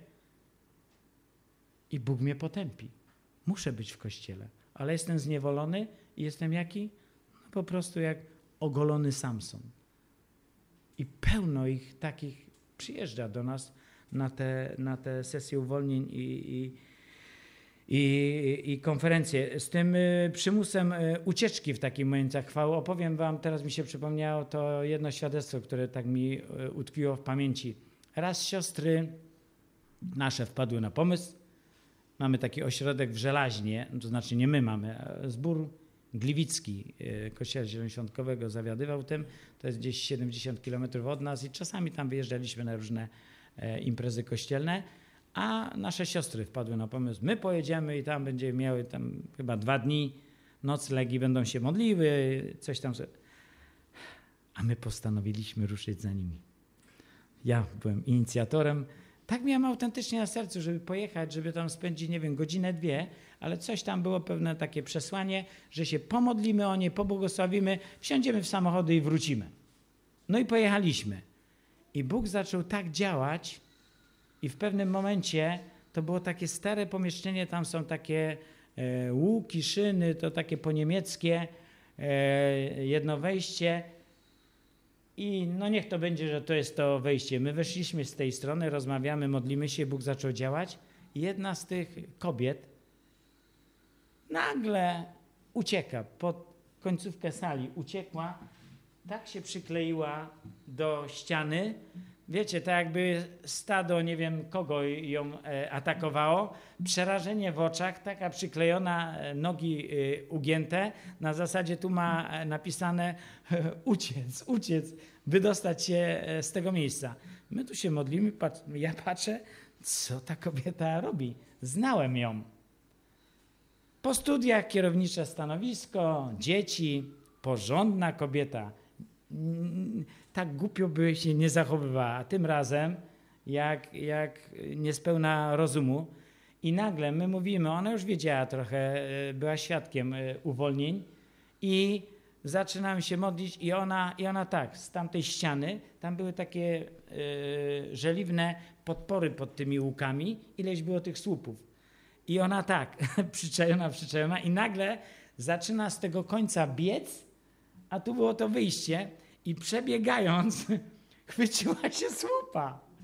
i Bóg mnie potępi. Muszę być w kościele, ale jestem zniewolony i jestem jaki? No po prostu jak ogolony Samson. I pełno ich takich przyjeżdża do nas na te, na te sesje uwolnień i, i, i, i konferencje. Z tym przymusem ucieczki w takich momentach chwały opowiem wam, teraz mi się przypomniało to jedno świadectwo, które tak mi utkwiło w pamięci. Raz siostry nasze wpadły na pomysł, mamy taki ośrodek w Żelaźnie, to znaczy nie my mamy, zbór Gliwicki Kościoła Zielonoświątkowego zawiadywał tym, to jest gdzieś siedemdziesiąt kilometrów od nas i czasami tam wyjeżdżaliśmy na różne imprezy kościelne, a nasze siostry wpadły na pomysł, my pojedziemy i tam będziemy miały tam chyba dwa dni noclegi, będą się modliły, coś tam. A my postanowiliśmy ruszyć za nimi. Ja byłem inicjatorem. Tak miałem autentycznie na sercu, żeby pojechać, żeby tam spędzić, nie wiem, godzinę, dwie, ale coś tam było pewne takie przesłanie, że się pomodlimy o nie, pobłogosławimy, wsiądziemy w samochody i wrócimy. No i pojechaliśmy. I Bóg zaczął tak działać i w pewnym momencie to było takie stare pomieszczenie, tam są takie e, łuki, szyny, to takie po niemieckie, e, jedno wejście. I no niech to będzie, że to jest to wejście. My weszliśmy z tej strony, rozmawiamy, modlimy się, Bóg zaczął działać. I jedna z tych kobiet nagle ucieka, pod końcówkę sali uciekła, tak się przykleiła do ściany. Wiecie, tak jakby stado, nie wiem kogo ją atakowało. Przerażenie w oczach, taka przyklejona, nogi ugięte. Na zasadzie tu ma napisane uciec, uciec, wydostać się z tego miejsca. My tu się modlimy, patrz, ja patrzę, co ta kobieta robi. Znałem ją. Po studiach kierownicze stanowisko, dzieci, porządna kobieta. Tak głupio by się nie zachowywała. A tym razem, jak, jak niespełna rozumu. I nagle my mówimy, ona już wiedziała trochę, była świadkiem uwolnień i zaczynamy się modlić i ona, i ona tak, z tamtej ściany, tam były takie y, żeliwne podpory pod tymi łukami, ileś było tych słupów. I ona tak, przyczajona, przyczajona i nagle zaczyna z tego końca biec, a tu było to wyjście i przebiegając chwyciła się słupa.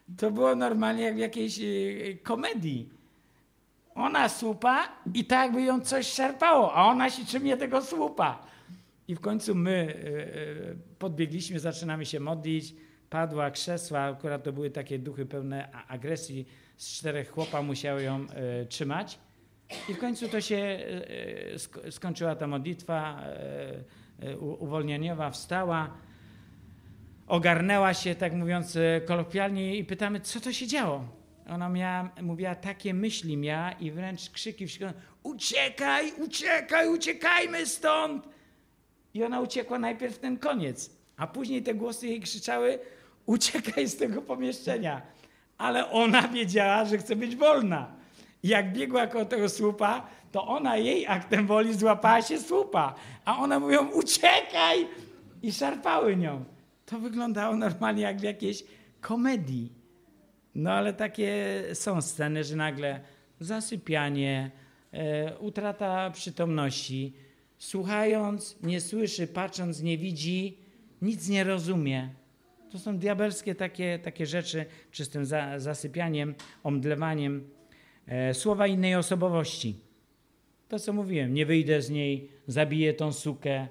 To było normalnie jak w jakiejś y, komedii. Ona słupa i tak jakby ją coś szarpało, a ona się trzymie tego słupa. I w końcu my y, podbiegliśmy, zaczynamy się modlić, padła krzesła, akurat to były takie duchy pełne agresji, z czterech chłopa musiały ją y, trzymać. I w końcu to się y, sk- skończyła ta modlitwa y, y, uwolnieniowa, wstała, ogarnęła się, tak mówiąc kolokwialnie, i pytamy, co to się działo. Ona miała, mówiła, takie myśli miała i wręcz krzyki, krzyki, uciekaj, uciekaj, uciekajmy stąd. I ona uciekła najpierw w ten koniec, a później te głosy jej krzyczały, uciekaj z tego pomieszczenia. Ale ona wiedziała, że chce być wolna. I jak biegła koło tego słupa, to ona jej aktem woli złapała się słupa. A one mówią, uciekaj! I szarpały nią. To wyglądało normalnie jak w jakiejś komedii. No ale takie są sceny, że nagle zasypianie, e, utrata przytomności, słuchając nie słyszy, patrząc nie widzi, nic nie rozumie. To są diabelskie takie, takie rzeczy, czy z tym za, zasypianiem, omdlewaniem. E, słowa innej osobowości. To co mówiłem, nie wyjdę z niej, zabiję tą sukę.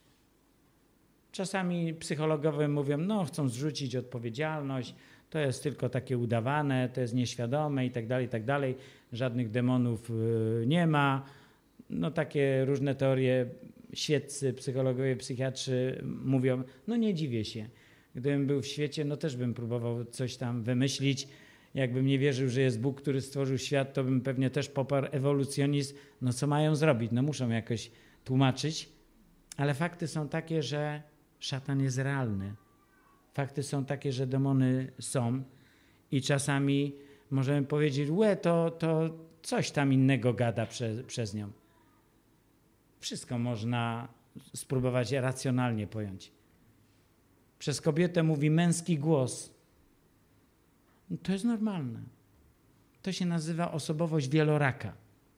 Czasami psychologowie mówią, no chcą zrzucić odpowiedzialność, to jest tylko takie udawane, to jest nieświadome i tak dalej, i tak dalej. Żadnych demonów nie ma. No takie różne teorie świeccy, psychologowie, psychiatrzy mówią, no nie dziwię się. Gdybym był w świecie, no też bym próbował coś tam wymyślić. Jakbym nie wierzył, że jest Bóg, który stworzył świat, to bym pewnie też poparł ewolucjonizm. No co mają zrobić? No muszą jakoś tłumaczyć. Ale fakty są takie, że szatan jest realny. Fakty są takie, że demony są i czasami możemy powiedzieć, łe, to, to coś tam innego gada prze, przez nią. Wszystko można spróbować racjonalnie pojąć. Przez kobietę mówi męski głos. To jest normalne. To się nazywa osobowość wieloraka.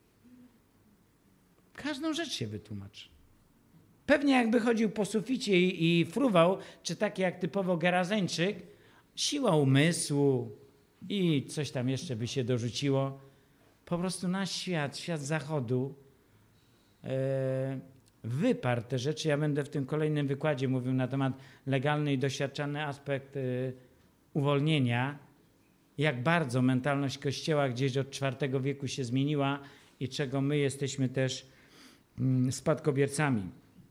Każdą rzecz się wytłumaczy. Pewnie jakby chodził po suficie i, i fruwał, czy taki jak typowo Gerazeńczyk, siła umysłu i coś tam jeszcze by się dorzuciło. Po prostu nasz świat, świat zachodu e, wyparł te rzeczy. Ja będę w tym kolejnym wykładzie mówił na temat legalny i doświadczalny aspekt e, uwolnienia. Jak bardzo mentalność Kościoła gdzieś od czwartego wieku się zmieniła i czego my jesteśmy też mm, spadkobiercami.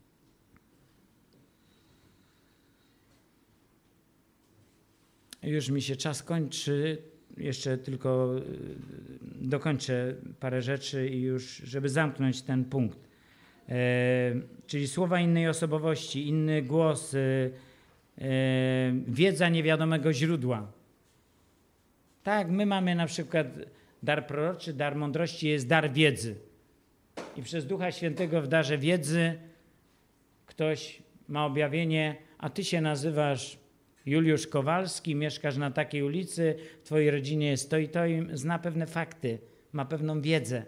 Już mi się czas kończy, jeszcze tylko dokończę parę rzeczy i już, żeby zamknąć ten punkt. E, czyli słowa innej osobowości, inny głos, e, e, wiedza niewiadomego źródła. Tak, my mamy na przykład dar proroczy, dar mądrości jest dar wiedzy. I przez Ducha Świętego w darze wiedzy ktoś ma objawienie, a ty się nazywasz Juliusz Kowalski, mieszkasz na takiej ulicy, w twojej rodzinie jest to i to i zna pewne fakty, ma pewną wiedzę.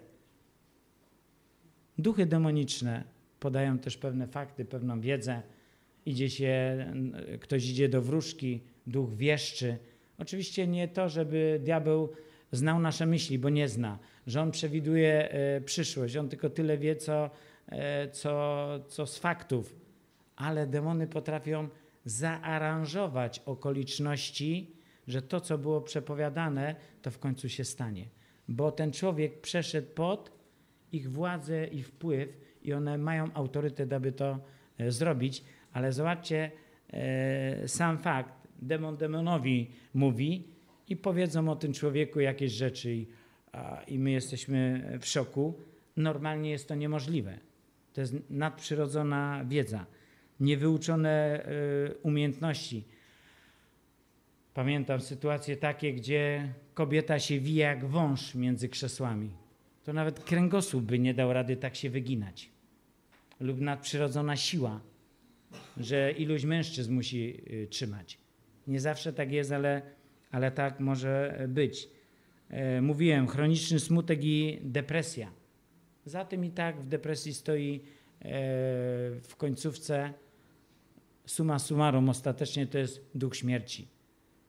Duchy demoniczne podają też pewne fakty, pewną wiedzę. Idzie się, ktoś idzie do wróżki, duch wieszczy. Oczywiście nie to, żeby diabeł znał nasze myśli, bo nie zna, że on przewiduje e, przyszłość, on tylko tyle wie, co, e, co, co z faktów, ale demony potrafią zaaranżować okoliczności, że to, co było przepowiadane, to w końcu się stanie. Bo ten człowiek przeszedł pod ich władzę i wpływ i one mają autorytet, aby to e, zrobić, ale zobaczcie e, sam fakt, demon demonowi mówi i powiedzą o tym człowieku jakieś rzeczy i, a, i my jesteśmy w szoku. Normalnie jest to niemożliwe. To jest nadprzyrodzona wiedza, niewyuczone y, umiejętności. Pamiętam sytuacje takie, gdzie kobieta się wije jak wąż między krzesłami. To nawet kręgosłup by nie dał rady tak się wyginać. Lub nadprzyrodzona siła, że iluś mężczyzn musi y, trzymać. Nie zawsze tak jest, ale, ale tak może być. E, mówiłem, chroniczny smutek i depresja. Za tym i tak w depresji stoi e, w końcówce summa summarum, ostatecznie to jest duch śmierci.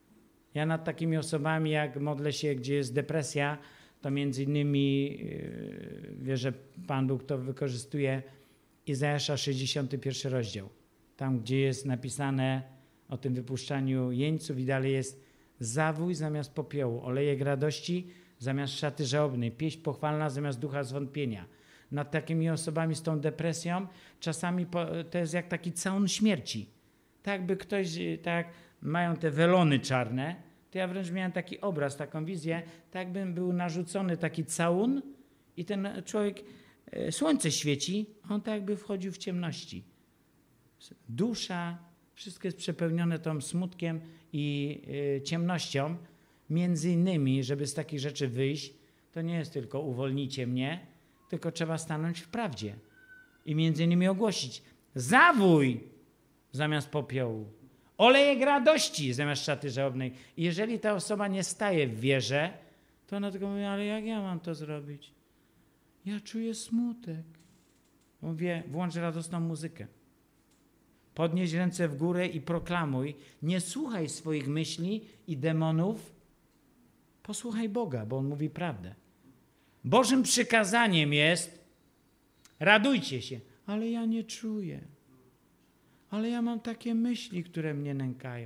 Ja nad takimi osobami, jak modlę się, gdzie jest depresja, to między innymi wierzę, Pan Bóg to wykorzystuje Izajasza sześćdziesiąty pierwszy rozdział. Tam, gdzie jest napisane o tym wypuszczaniu jeńców i dalej jest zawój zamiast popiołu, olejek radości zamiast szaty żałobnej, pieśń pochwalna zamiast ducha zwątpienia. Nad takimi osobami z tą depresją czasami to jest jak taki całun śmierci. Tak by ktoś, tak mają te welony czarne, to ja wręcz miałem taki obraz, taką wizję, tak bym był narzucony taki całun i ten człowiek, słońce świeci, on tak jakby wchodził w ciemności. Dusza, wszystko jest przepełnione tą smutkiem i ciemnością. Między innymi, żeby z takich rzeczy wyjść, to nie jest tylko uwolnijcie mnie, tylko trzeba stanąć w prawdzie i między innymi ogłosić zawój zamiast popiołu, olejek radości zamiast szaty żałobnej. I jeżeli ta osoba nie staje w wierze, to ona tylko mówi, ale jak ja mam to zrobić? Ja czuję smutek. Mówię, włącz radosną muzykę. Podnieś ręce w górę i proklamuj. Nie słuchaj swoich myśli i demonów. Posłuchaj Boga, bo On mówi prawdę. Bożym przykazaniem jest radujcie się. Ale ja nie czuję. Ale ja mam takie myśli, które mnie nękają.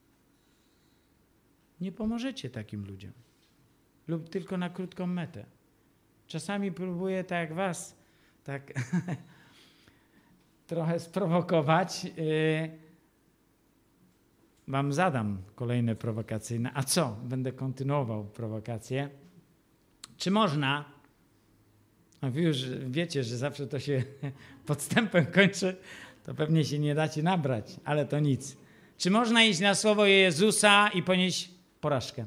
Nie pomożecie takim ludziom. Lub tylko na krótką metę. Czasami próbuję, tak jak was, tak trochę sprowokować. Wam zadam kolejne prowokacyjne. A co? Będę kontynuował prowokację. Czy można, a wy już wiecie, że zawsze to się podstępem kończy, to pewnie się nie dacie nabrać, ale to nic. Czy można iść na słowo Jezusa i ponieść porażkę?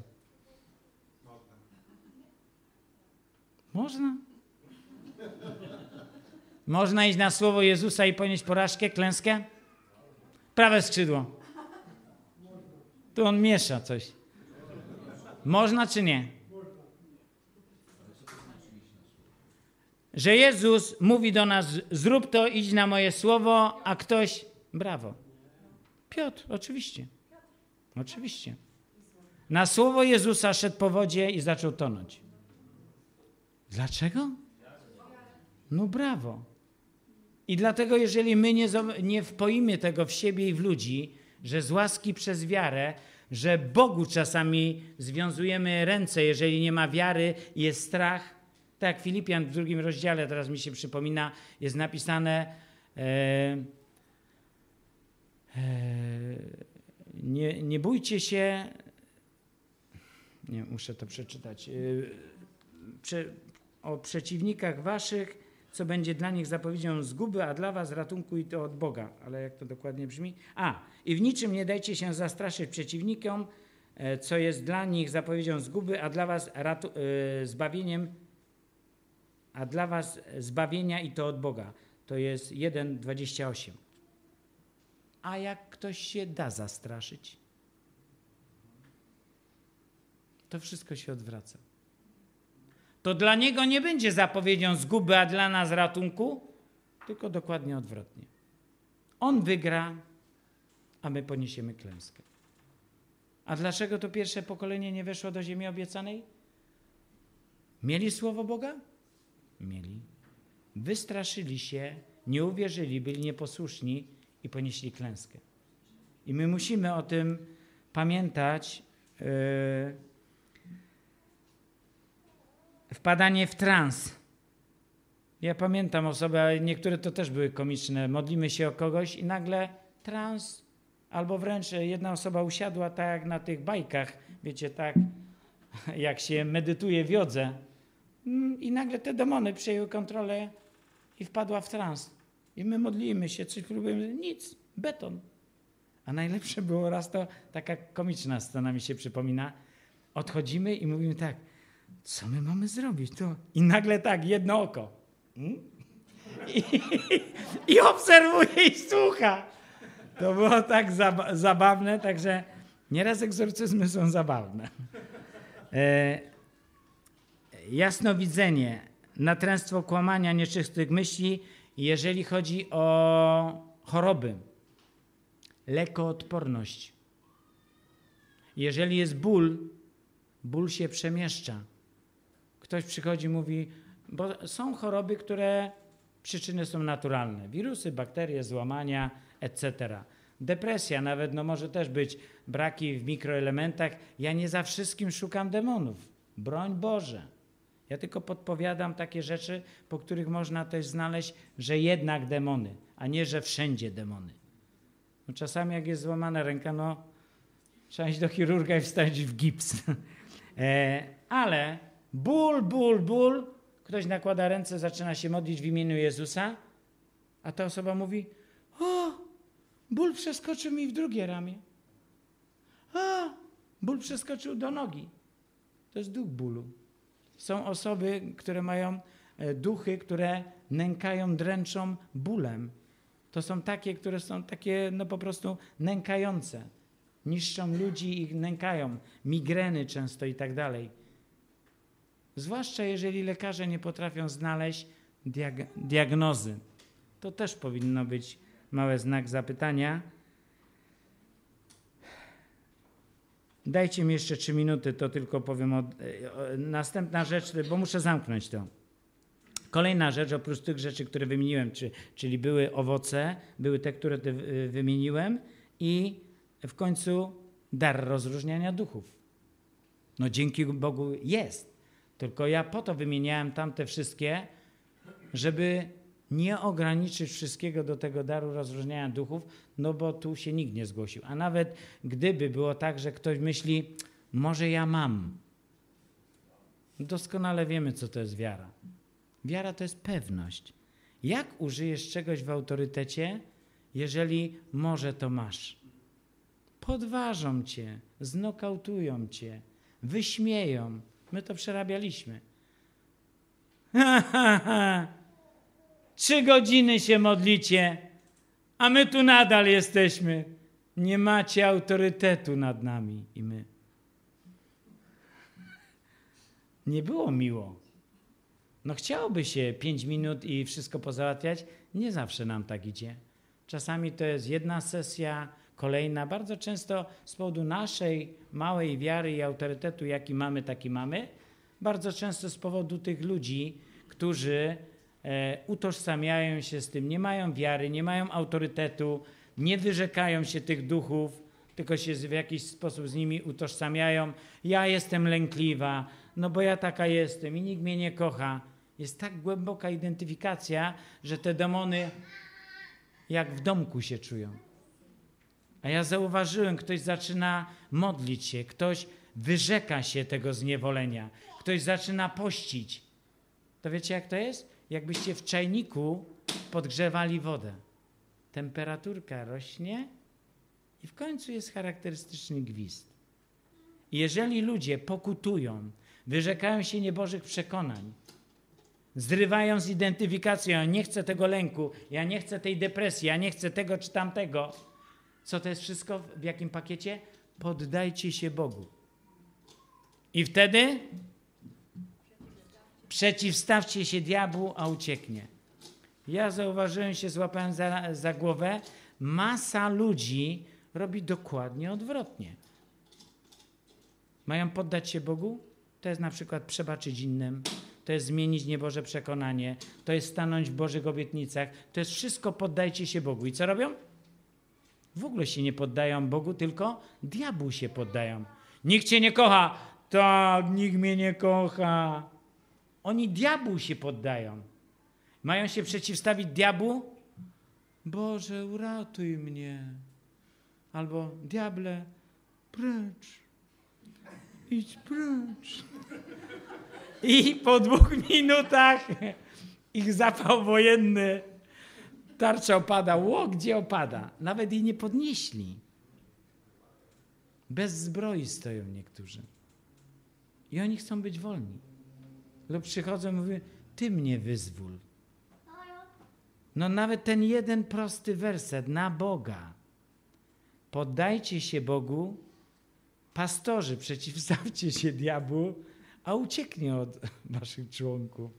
Można. Można iść na słowo Jezusa i ponieść porażkę, klęskę? Prawe skrzydło. Tu on miesza coś. Można czy nie? Że Jezus mówi do nas, zrób to, idź na moje słowo, a ktoś, brawo. Piotr, oczywiście. Oczywiście. Na słowo Jezusa szedł po wodzie i zaczął tonąć. Dlaczego? No brawo. I dlatego, jeżeli my nie, nie wpoimy tego w siebie i w ludzi, że z łaski przez wiarę, że Bogu czasami związujemy ręce, jeżeli nie ma wiary, jest strach. Tak jak Filipian w drugim rozdziale, teraz mi się przypomina, jest napisane e, e, nie, nie bójcie się, nie muszę to przeczytać, e, prze, o przeciwnikach waszych, co będzie dla nich zapowiedzią zguby, a dla was ratunku i to od Boga. Ale jak to dokładnie brzmi? A, i w niczym nie dajcie się zastraszyć przeciwnikom, co jest dla nich zapowiedzią zguby, a dla was ratu, e, zbawieniem, a dla was zbawienia i to od Boga. To jest jeden dwadzieścia osiem. A jak ktoś się da zastraszyć, to wszystko się odwraca. To dla niego nie będzie zapowiedzią zguby, a dla nas ratunku, tylko dokładnie odwrotnie. On wygra, a my poniesiemy klęskę. A dlaczego to pierwsze pokolenie nie weszło do ziemi obiecanej? Mieli słowo Boga? Mieli. Wystraszyli się, nie uwierzyli, byli nieposłuszni i ponieśli klęskę. I my musimy o tym pamiętać. Yy, wpadanie w trans. Ja pamiętam osoby, ale niektóre to też były komiczne. Modlimy się o kogoś i nagle trans, albo wręcz jedna osoba usiadła tak jak na tych bajkach, wiecie, tak jak się medytuje w jodze. I nagle te demony przejęły kontrolę i wpadła w trans. I my modlimy się, coś próbujemy, nic, beton. A najlepsze było raz to, taka komiczna scena mi się przypomina, odchodzimy i mówimy tak, co my mamy zrobić? To... I nagle tak, jedno oko. Hmm? I, I obserwuje i słucha. To było tak zab- zabawne, także nieraz egzorcyzmy są zabawne. E, jasnowidzenie, natręctwo kłamania, nieczystych myśli, jeżeli chodzi o choroby, lekoodporność. Jeżeli jest ból, ból się przemieszcza. Ktoś przychodzi i mówi, bo są choroby, które przyczyny są naturalne. Wirusy, bakterie, złamania, et cetera. Depresja nawet, no może też być braki w mikroelementach. Ja nie za wszystkim szukam demonów. Broń Boże. Ja tylko podpowiadam takie rzeczy, po których można też znaleźć, że jednak demony, a nie, że wszędzie demony. No czasami jak jest złamana ręka, no trzeba iść do chirurga i wstawić w gips. e, ale ból, ból, ból. Ktoś nakłada ręce, zaczyna się modlić w imieniu Jezusa, a ta osoba mówi, o, ból przeskoczył mi w drugie ramię. A, ból przeskoczył do nogi. To jest duch bólu. Są osoby, które mają duchy, które nękają, dręczą bólem. To są takie, które są takie no po prostu nękające. Niszczą ludzi i ich nękają. Migreny często i tak dalej. Zwłaszcza jeżeli lekarze nie potrafią znaleźć diag- diagnozy. To też powinno być mały znak zapytania. Dajcie mi jeszcze trzy minuty, to tylko powiem. O, o, następna rzecz, bo muszę zamknąć to. Kolejna rzecz, oprócz tych rzeczy, które wymieniłem, czy, czyli były owoce, były te, które te wymieniłem i w końcu dar rozróżniania duchów. No dzięki Bogu jest. Tylko ja po to wymieniałem tamte wszystkie, żeby nie ograniczyć wszystkiego do tego daru rozróżniania duchów, no bo tu się nikt nie zgłosił. A nawet gdyby było tak, że ktoś myśli, może ja mam. Doskonale wiemy, co to jest wiara. Wiara to jest pewność. Jak użyjesz czegoś w autorytecie, jeżeli może to masz? Podważą cię, znokautują cię, wyśmieją. My to przerabialiśmy. Ha, ha, ha. Trzy godziny się modlicie, a my tu nadal jesteśmy. Nie macie autorytetu nad nami i my. Nie było miło. No chciałoby się pięć minut i wszystko pozałatwiać. Nie zawsze nam tak idzie. Czasami to jest jedna sesja, kolejna. Bardzo często z powodu naszej małej wiary i autorytetu, jaki mamy, taki mamy. Bardzo często z powodu tych ludzi, którzy e, utożsamiają się z tym, nie mają wiary, nie mają autorytetu, nie wyrzekają się tych duchów, tylko się w jakiś sposób z nimi utożsamiają. Ja jestem lękliwa, no bo ja taka jestem i nikt mnie nie kocha. Jest tak głęboka identyfikacja, że te demony jak w domku się czują. A ja zauważyłem, ktoś zaczyna modlić się, ktoś wyrzeka się tego zniewolenia, ktoś zaczyna pościć. To wiecie, jak to jest? Jakbyście w czajniku podgrzewali wodę. Temperaturka rośnie i w końcu jest charakterystyczny gwizd. I jeżeli ludzie pokutują, wyrzekają się niebożych przekonań, zrywają z identyfikacją, ja nie chcę tego lęku, ja nie chcę tej depresji, ja nie chcę tego czy tamtego. Co to jest wszystko? W jakim pakiecie? Poddajcie się Bogu. I wtedy przeciwstawcie się diabłu, a ucieknie. Ja zauważyłem się, złapałem za, za głowę, masa ludzi robi dokładnie odwrotnie. Mają poddać się Bogu? To jest na przykład przebaczyć innym, to jest zmienić nieboże przekonanie, to jest stanąć w Bożych obietnicach, to jest wszystko poddajcie się Bogu. I co robią? W ogóle się nie poddają Bogu, tylko diabłu się poddają. Nikt cię nie kocha. Tak, nikt mnie nie kocha. Oni diabłu się poddają. Mają się przeciwstawić diabłu? Boże, uratuj mnie. Albo diable, precz. Idź precz. I po dwóch minutach ich zapał wojenny. Tarcza opada. Ło, gdzie opada? Nawet jej nie podnieśli. Bez zbroi stoją niektórzy. I oni chcą być wolni. Lub przychodzą i mówią, ty mnie wyzwól. No nawet ten jeden prosty werset na Boga. Poddajcie się Bogu, pastorzy, przeciwstawcie się diabłu, a ucieknie od waszych członków.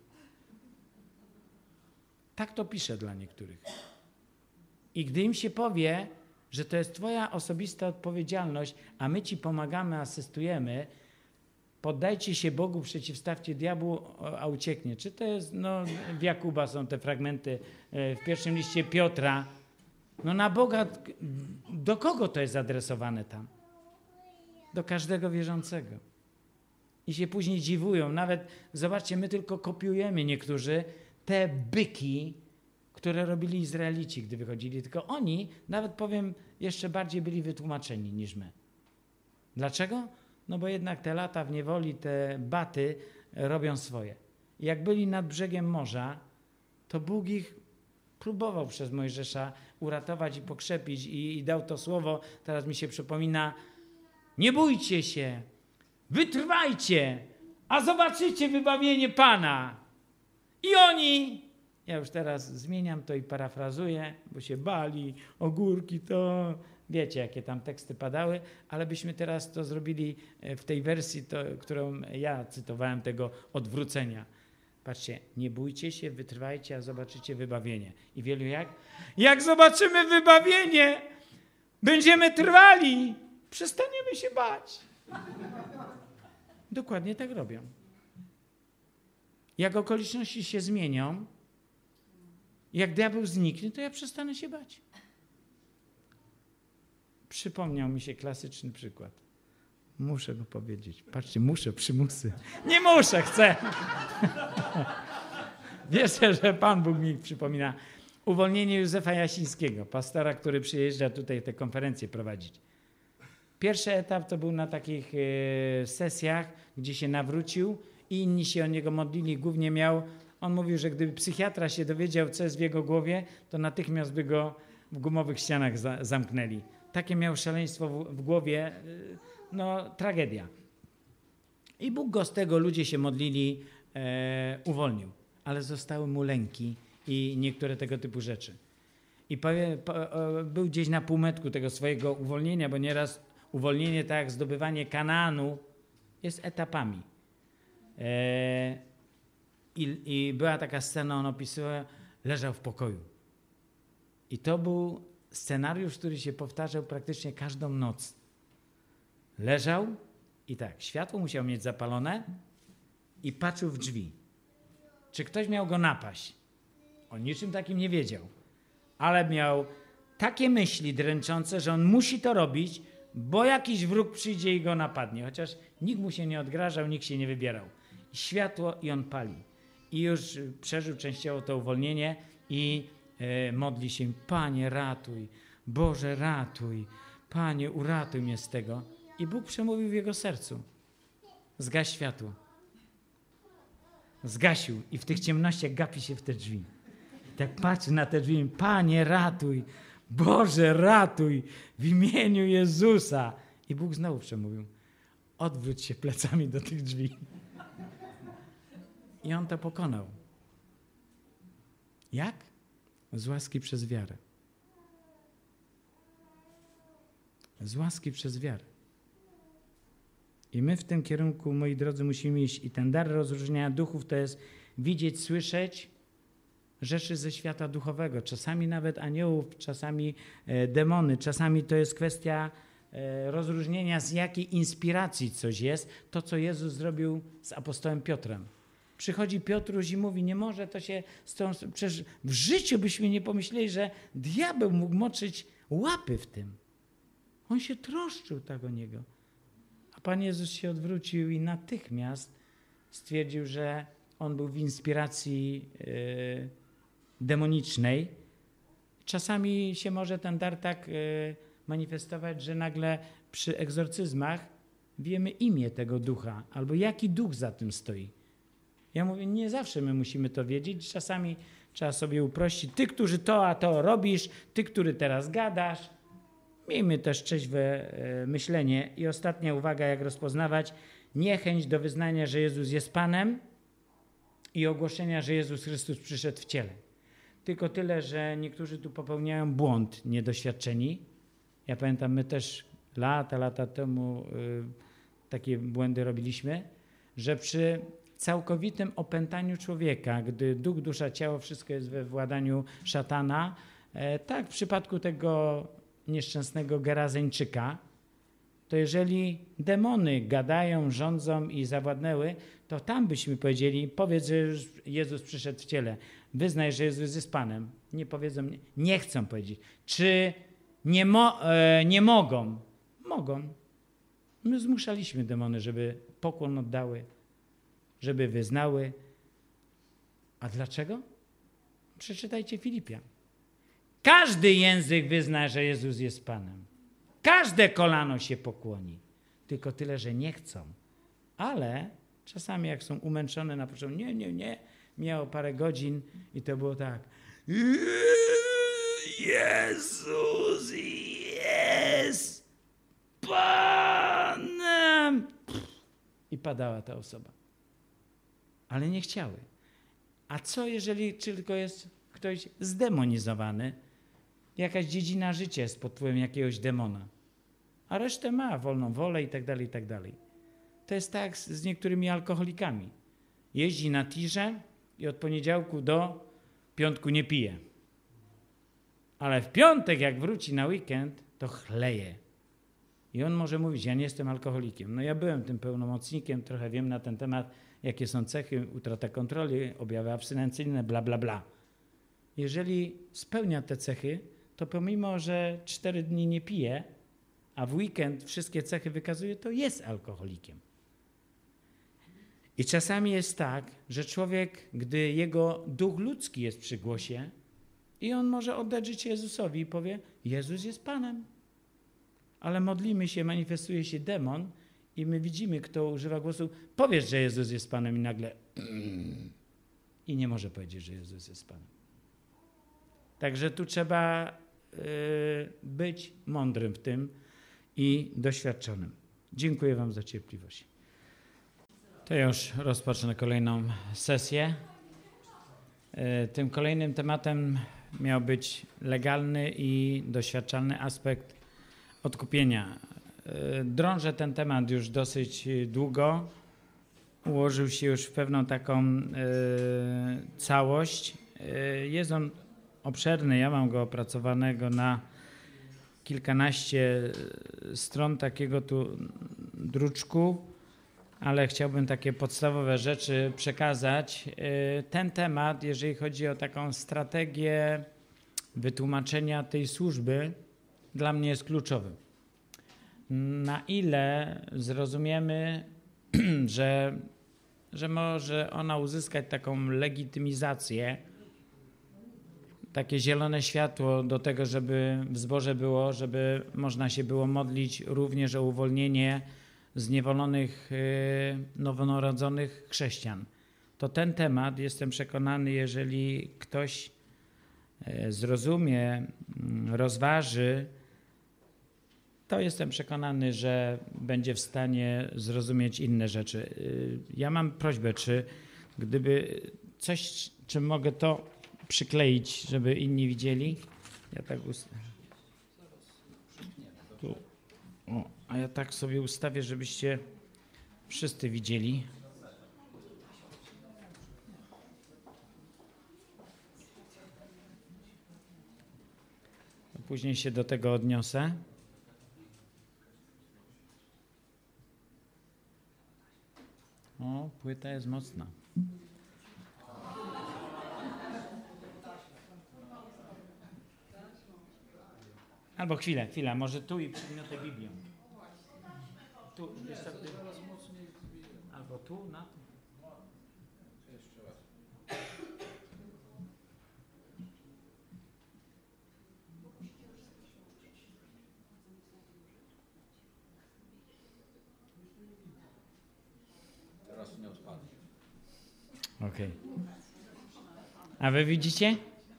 Tak to pisze dla niektórych. I gdy im się powie, że to jest twoja osobista odpowiedzialność, a my ci pomagamy, asystujemy. Poddajcie się Bogu, przeciwstawcie diabłu, a ucieknie. Czy to jest, no w Jakuba są te fragmenty, w pierwszym liście Piotra. No na Boga, do kogo to jest adresowane tam? Do każdego wierzącego. I się później dziwują. Nawet, zobaczcie, my tylko kopiujemy niektórzy te byki, które robili Izraelici, gdy wychodzili. Tylko oni, nawet powiem, jeszcze bardziej byli wytłumaczeni niż my. Dlaczego? No bo jednak te lata w niewoli, te baty robią swoje. I jak byli nad brzegiem morza, to Bóg ich próbował przez Mojżesza uratować i pokrzepić i, i dał to słowo, teraz mi się przypomina, nie bójcie się, wytrwajcie, a zobaczycie wybawienie Pana. I oni, ja już teraz zmieniam to i parafrazuję, bo się bali, ogórki to, wiecie jakie tam teksty padały, ale byśmy teraz to zrobili w tej wersji, to, którą ja cytowałem, tego odwrócenia. Patrzcie, nie bójcie się, wytrwajcie, a zobaczycie wybawienie. I wielu jak? Jak zobaczymy wybawienie, będziemy trwali, przestaniemy się bać. Dokładnie tak robią. Jak okoliczności się zmienią, jak diabeł zniknie, to ja przestanę się bać. Przypomniał mi się klasyczny przykład. Muszę go powiedzieć. Patrzcie, muszę, przymusy. Nie muszę, chcę. Wierzę, że Pan Bóg mi przypomina. Uwolnienie Józefa Jasińskiego, pastora, który przyjeżdża tutaj te konferencje prowadzić. Pierwszy etap to był na takich e, sesjach, gdzie się nawrócił i inni się o niego modlili. Głównie miał, on mówił, że gdyby psychiatra się dowiedział, co jest w jego głowie, to natychmiast by go w gumowych ścianach za, zamknęli. Takie miał szaleństwo w, w głowie, e, no tragedia. I Bóg go z tego, ludzie się modlili, e, uwolnił. Ale zostały mu lęki i niektóre tego typu rzeczy. I powie, po, o, był gdzieś na półmetku tego swojego uwolnienia, bo nieraz uwolnienie, tak jak zdobywanie Kanaanu, jest etapami. E, i, I była taka scena, on opisywał, leżał w pokoju. I to był scenariusz, który się powtarzał praktycznie każdą noc. Leżał i tak, światło musiał mieć zapalone i patrzył w drzwi. Czy ktoś miał go napaść? O niczym takim nie wiedział. Ale miał takie myśli dręczące, że on musi to robić, bo jakiś wróg przyjdzie i go napadnie. Chociaż nikt mu się nie odgrażał, nikt się nie wybierał. I światło i on pali. I już przeżył częściowo to uwolnienie i e, modli się, Panie ratuj, Boże ratuj, Panie uratuj mnie z tego. I Bóg przemówił w jego sercu. Zgaś światło. Zgasił i w tych ciemnościach gapi się w te drzwi. I tak patrzy na te drzwi, Panie ratuj, Boże ratuj, w imieniu Jezusa. I Bóg znowu przemówił, odwróć się plecami do tych drzwi. I on to pokonał. Jak? Z łaski przez wiarę. Z łaski przez wiarę. I my w tym kierunku, moi drodzy, musimy iść. I ten dar rozróżniania duchów to jest widzieć, słyszeć rzeczy ze świata duchowego. Czasami nawet aniołów, czasami e, demony. Czasami to jest kwestia e, rozróżnienia, z jakiej inspiracji coś jest. To, co Jezus zrobił z apostołem Piotrem. Przychodzi Piotruś i mówi, nie może to się z tą... Przecież w życiu byśmy nie pomyśleli, że diabeł mógł moczyć łapy w tym. On się troszczył tak o niego. A Pan Jezus się odwrócił i natychmiast stwierdził, że on był w inspiracji yy, demonicznej. Czasami się może ten dar tak yy, manifestować, że nagle przy egzorcyzmach wiemy imię tego ducha albo jaki duch za tym stoi. Ja mówię, nie zawsze my musimy to wiedzieć. Czasami trzeba sobie uprościć. Ty, który to, a to robisz, ty, który teraz gadasz. Miejmy też trzeźwe myślenie. I ostatnia uwaga, jak rozpoznawać niechęć do wyznania, że Jezus jest Panem i ogłoszenia, że Jezus Chrystus przyszedł w ciele. Tylko tyle, że niektórzy tu popełniają błąd niedoświadczeni. Ja pamiętam, my też lata, lata temu y, takie błędy robiliśmy, że przy całkowitym opętaniu człowieka, gdy duch, dusza, ciało, wszystko jest we władaniu szatana, e, tak w przypadku tego nieszczęsnego Gerazeńczyka, to jeżeli demony gadają, rządzą i zawładnęły, to tam byśmy powiedzieli, powiedz, że Jezus przyszedł w ciele, wyznaj, że Jezus jest Panem. Nie powiedzą, nie chcą powiedzieć. Czy nie, mo, e, nie mogą? Mogą. My zmuszaliśmy demony, żeby pokłon oddały, żeby wyznały. A dlaczego? Przeczytajcie Filipian. Każdy język wyzna, że Jezus jest Panem. Każde kolano się pokłoni. Tylko tyle, że nie chcą. Ale czasami jak są umęczone na początku, nie, nie, nie. Miało parę godzin i to było tak. Jezus jest Panem. I padała ta osoba. Ale nie chciały. A co jeżeli tylko jest ktoś zdemonizowany? Jakaś dziedzina życia jest pod wpływem jakiegoś demona. A resztę ma wolną wolę i tak dalej, i tak dalej. To jest tak z, z niektórymi alkoholikami. Jeździ na tirze i od poniedziałku do piątku nie pije. Ale w piątek, jak wróci na weekend, to chleje. I on może mówić, ja nie jestem alkoholikiem. No ja byłem tym pełnomocnikiem, trochę wiem na ten temat, jakie są cechy, utrata kontroli, objawy abstynencyjne, bla, bla, bla. Jeżeli spełnia te cechy, to pomimo, że cztery dni nie pije, a w weekend wszystkie cechy wykazuje, to jest alkoholikiem. I czasami jest tak, że człowiek, gdy jego duch ludzki jest przy głosie i on może oddać życie Jezusowi i powie, Jezus jest Panem. Ale modlimy się, manifestuje się demon i my widzimy, kto używa głosu, powiesz, że Jezus jest Panem i nagle i nie może powiedzieć, że Jezus jest Panem. Także tu trzeba y, być mądrym w tym i doświadczonym. Dziękuję wam za cierpliwość. To ja już rozpocznę kolejną sesję. Y, tym kolejnym tematem miał być legalny i doświadczalny aspekt odkupienia. Y, drążę ten temat już dosyć długo. Ułożył się już w pewną taką y, całość. Y, jest on obszerny, ja mam go opracowanego na kilkanaście stron takiego tu druczku, ale chciałbym takie podstawowe rzeczy przekazać. Ten temat, jeżeli chodzi o taką strategię wytłumaczenia tej służby, dla mnie jest kluczowy. Na ile zrozumiemy, że, że może ona uzyskać taką legitymizację, takie zielone światło do tego, żeby w zborze było, żeby można się było modlić również o uwolnienie zniewolonych, nowonarodzonych chrześcijan. To ten temat, jestem przekonany, jeżeli ktoś zrozumie, rozważy, to jestem przekonany, że będzie w stanie zrozumieć inne rzeczy. Ja mam prośbę, czy gdyby coś, czy mogę to przykleić, żeby inni widzieli. Ja tak ustawię. Tu. O, a ja tak sobie ustawię, żebyście wszyscy widzieli. Później się do tego odniosę. O, płyta jest mocna. Albo chwilę, chwilę, może tu i przygniotę Biblią. Tu, wiesz co, ty... Albo tu, na tu. Teraz nie odpadnie. Okej. Okay. A wy widzicie?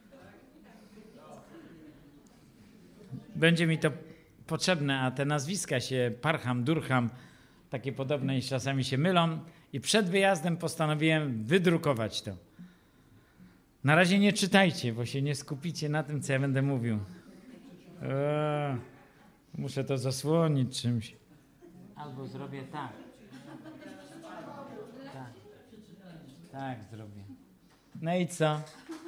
Będzie mi to potrzebne, a te nazwiska się Parcham, Durham, takie podobne i czasami się mylą i przed wyjazdem postanowiłem wydrukować to. Na razie nie czytajcie, bo się nie skupicie na tym, co ja będę mówił. Eee, muszę to zasłonić czymś. Albo zrobię tak. Tak, tak zrobię. No i co?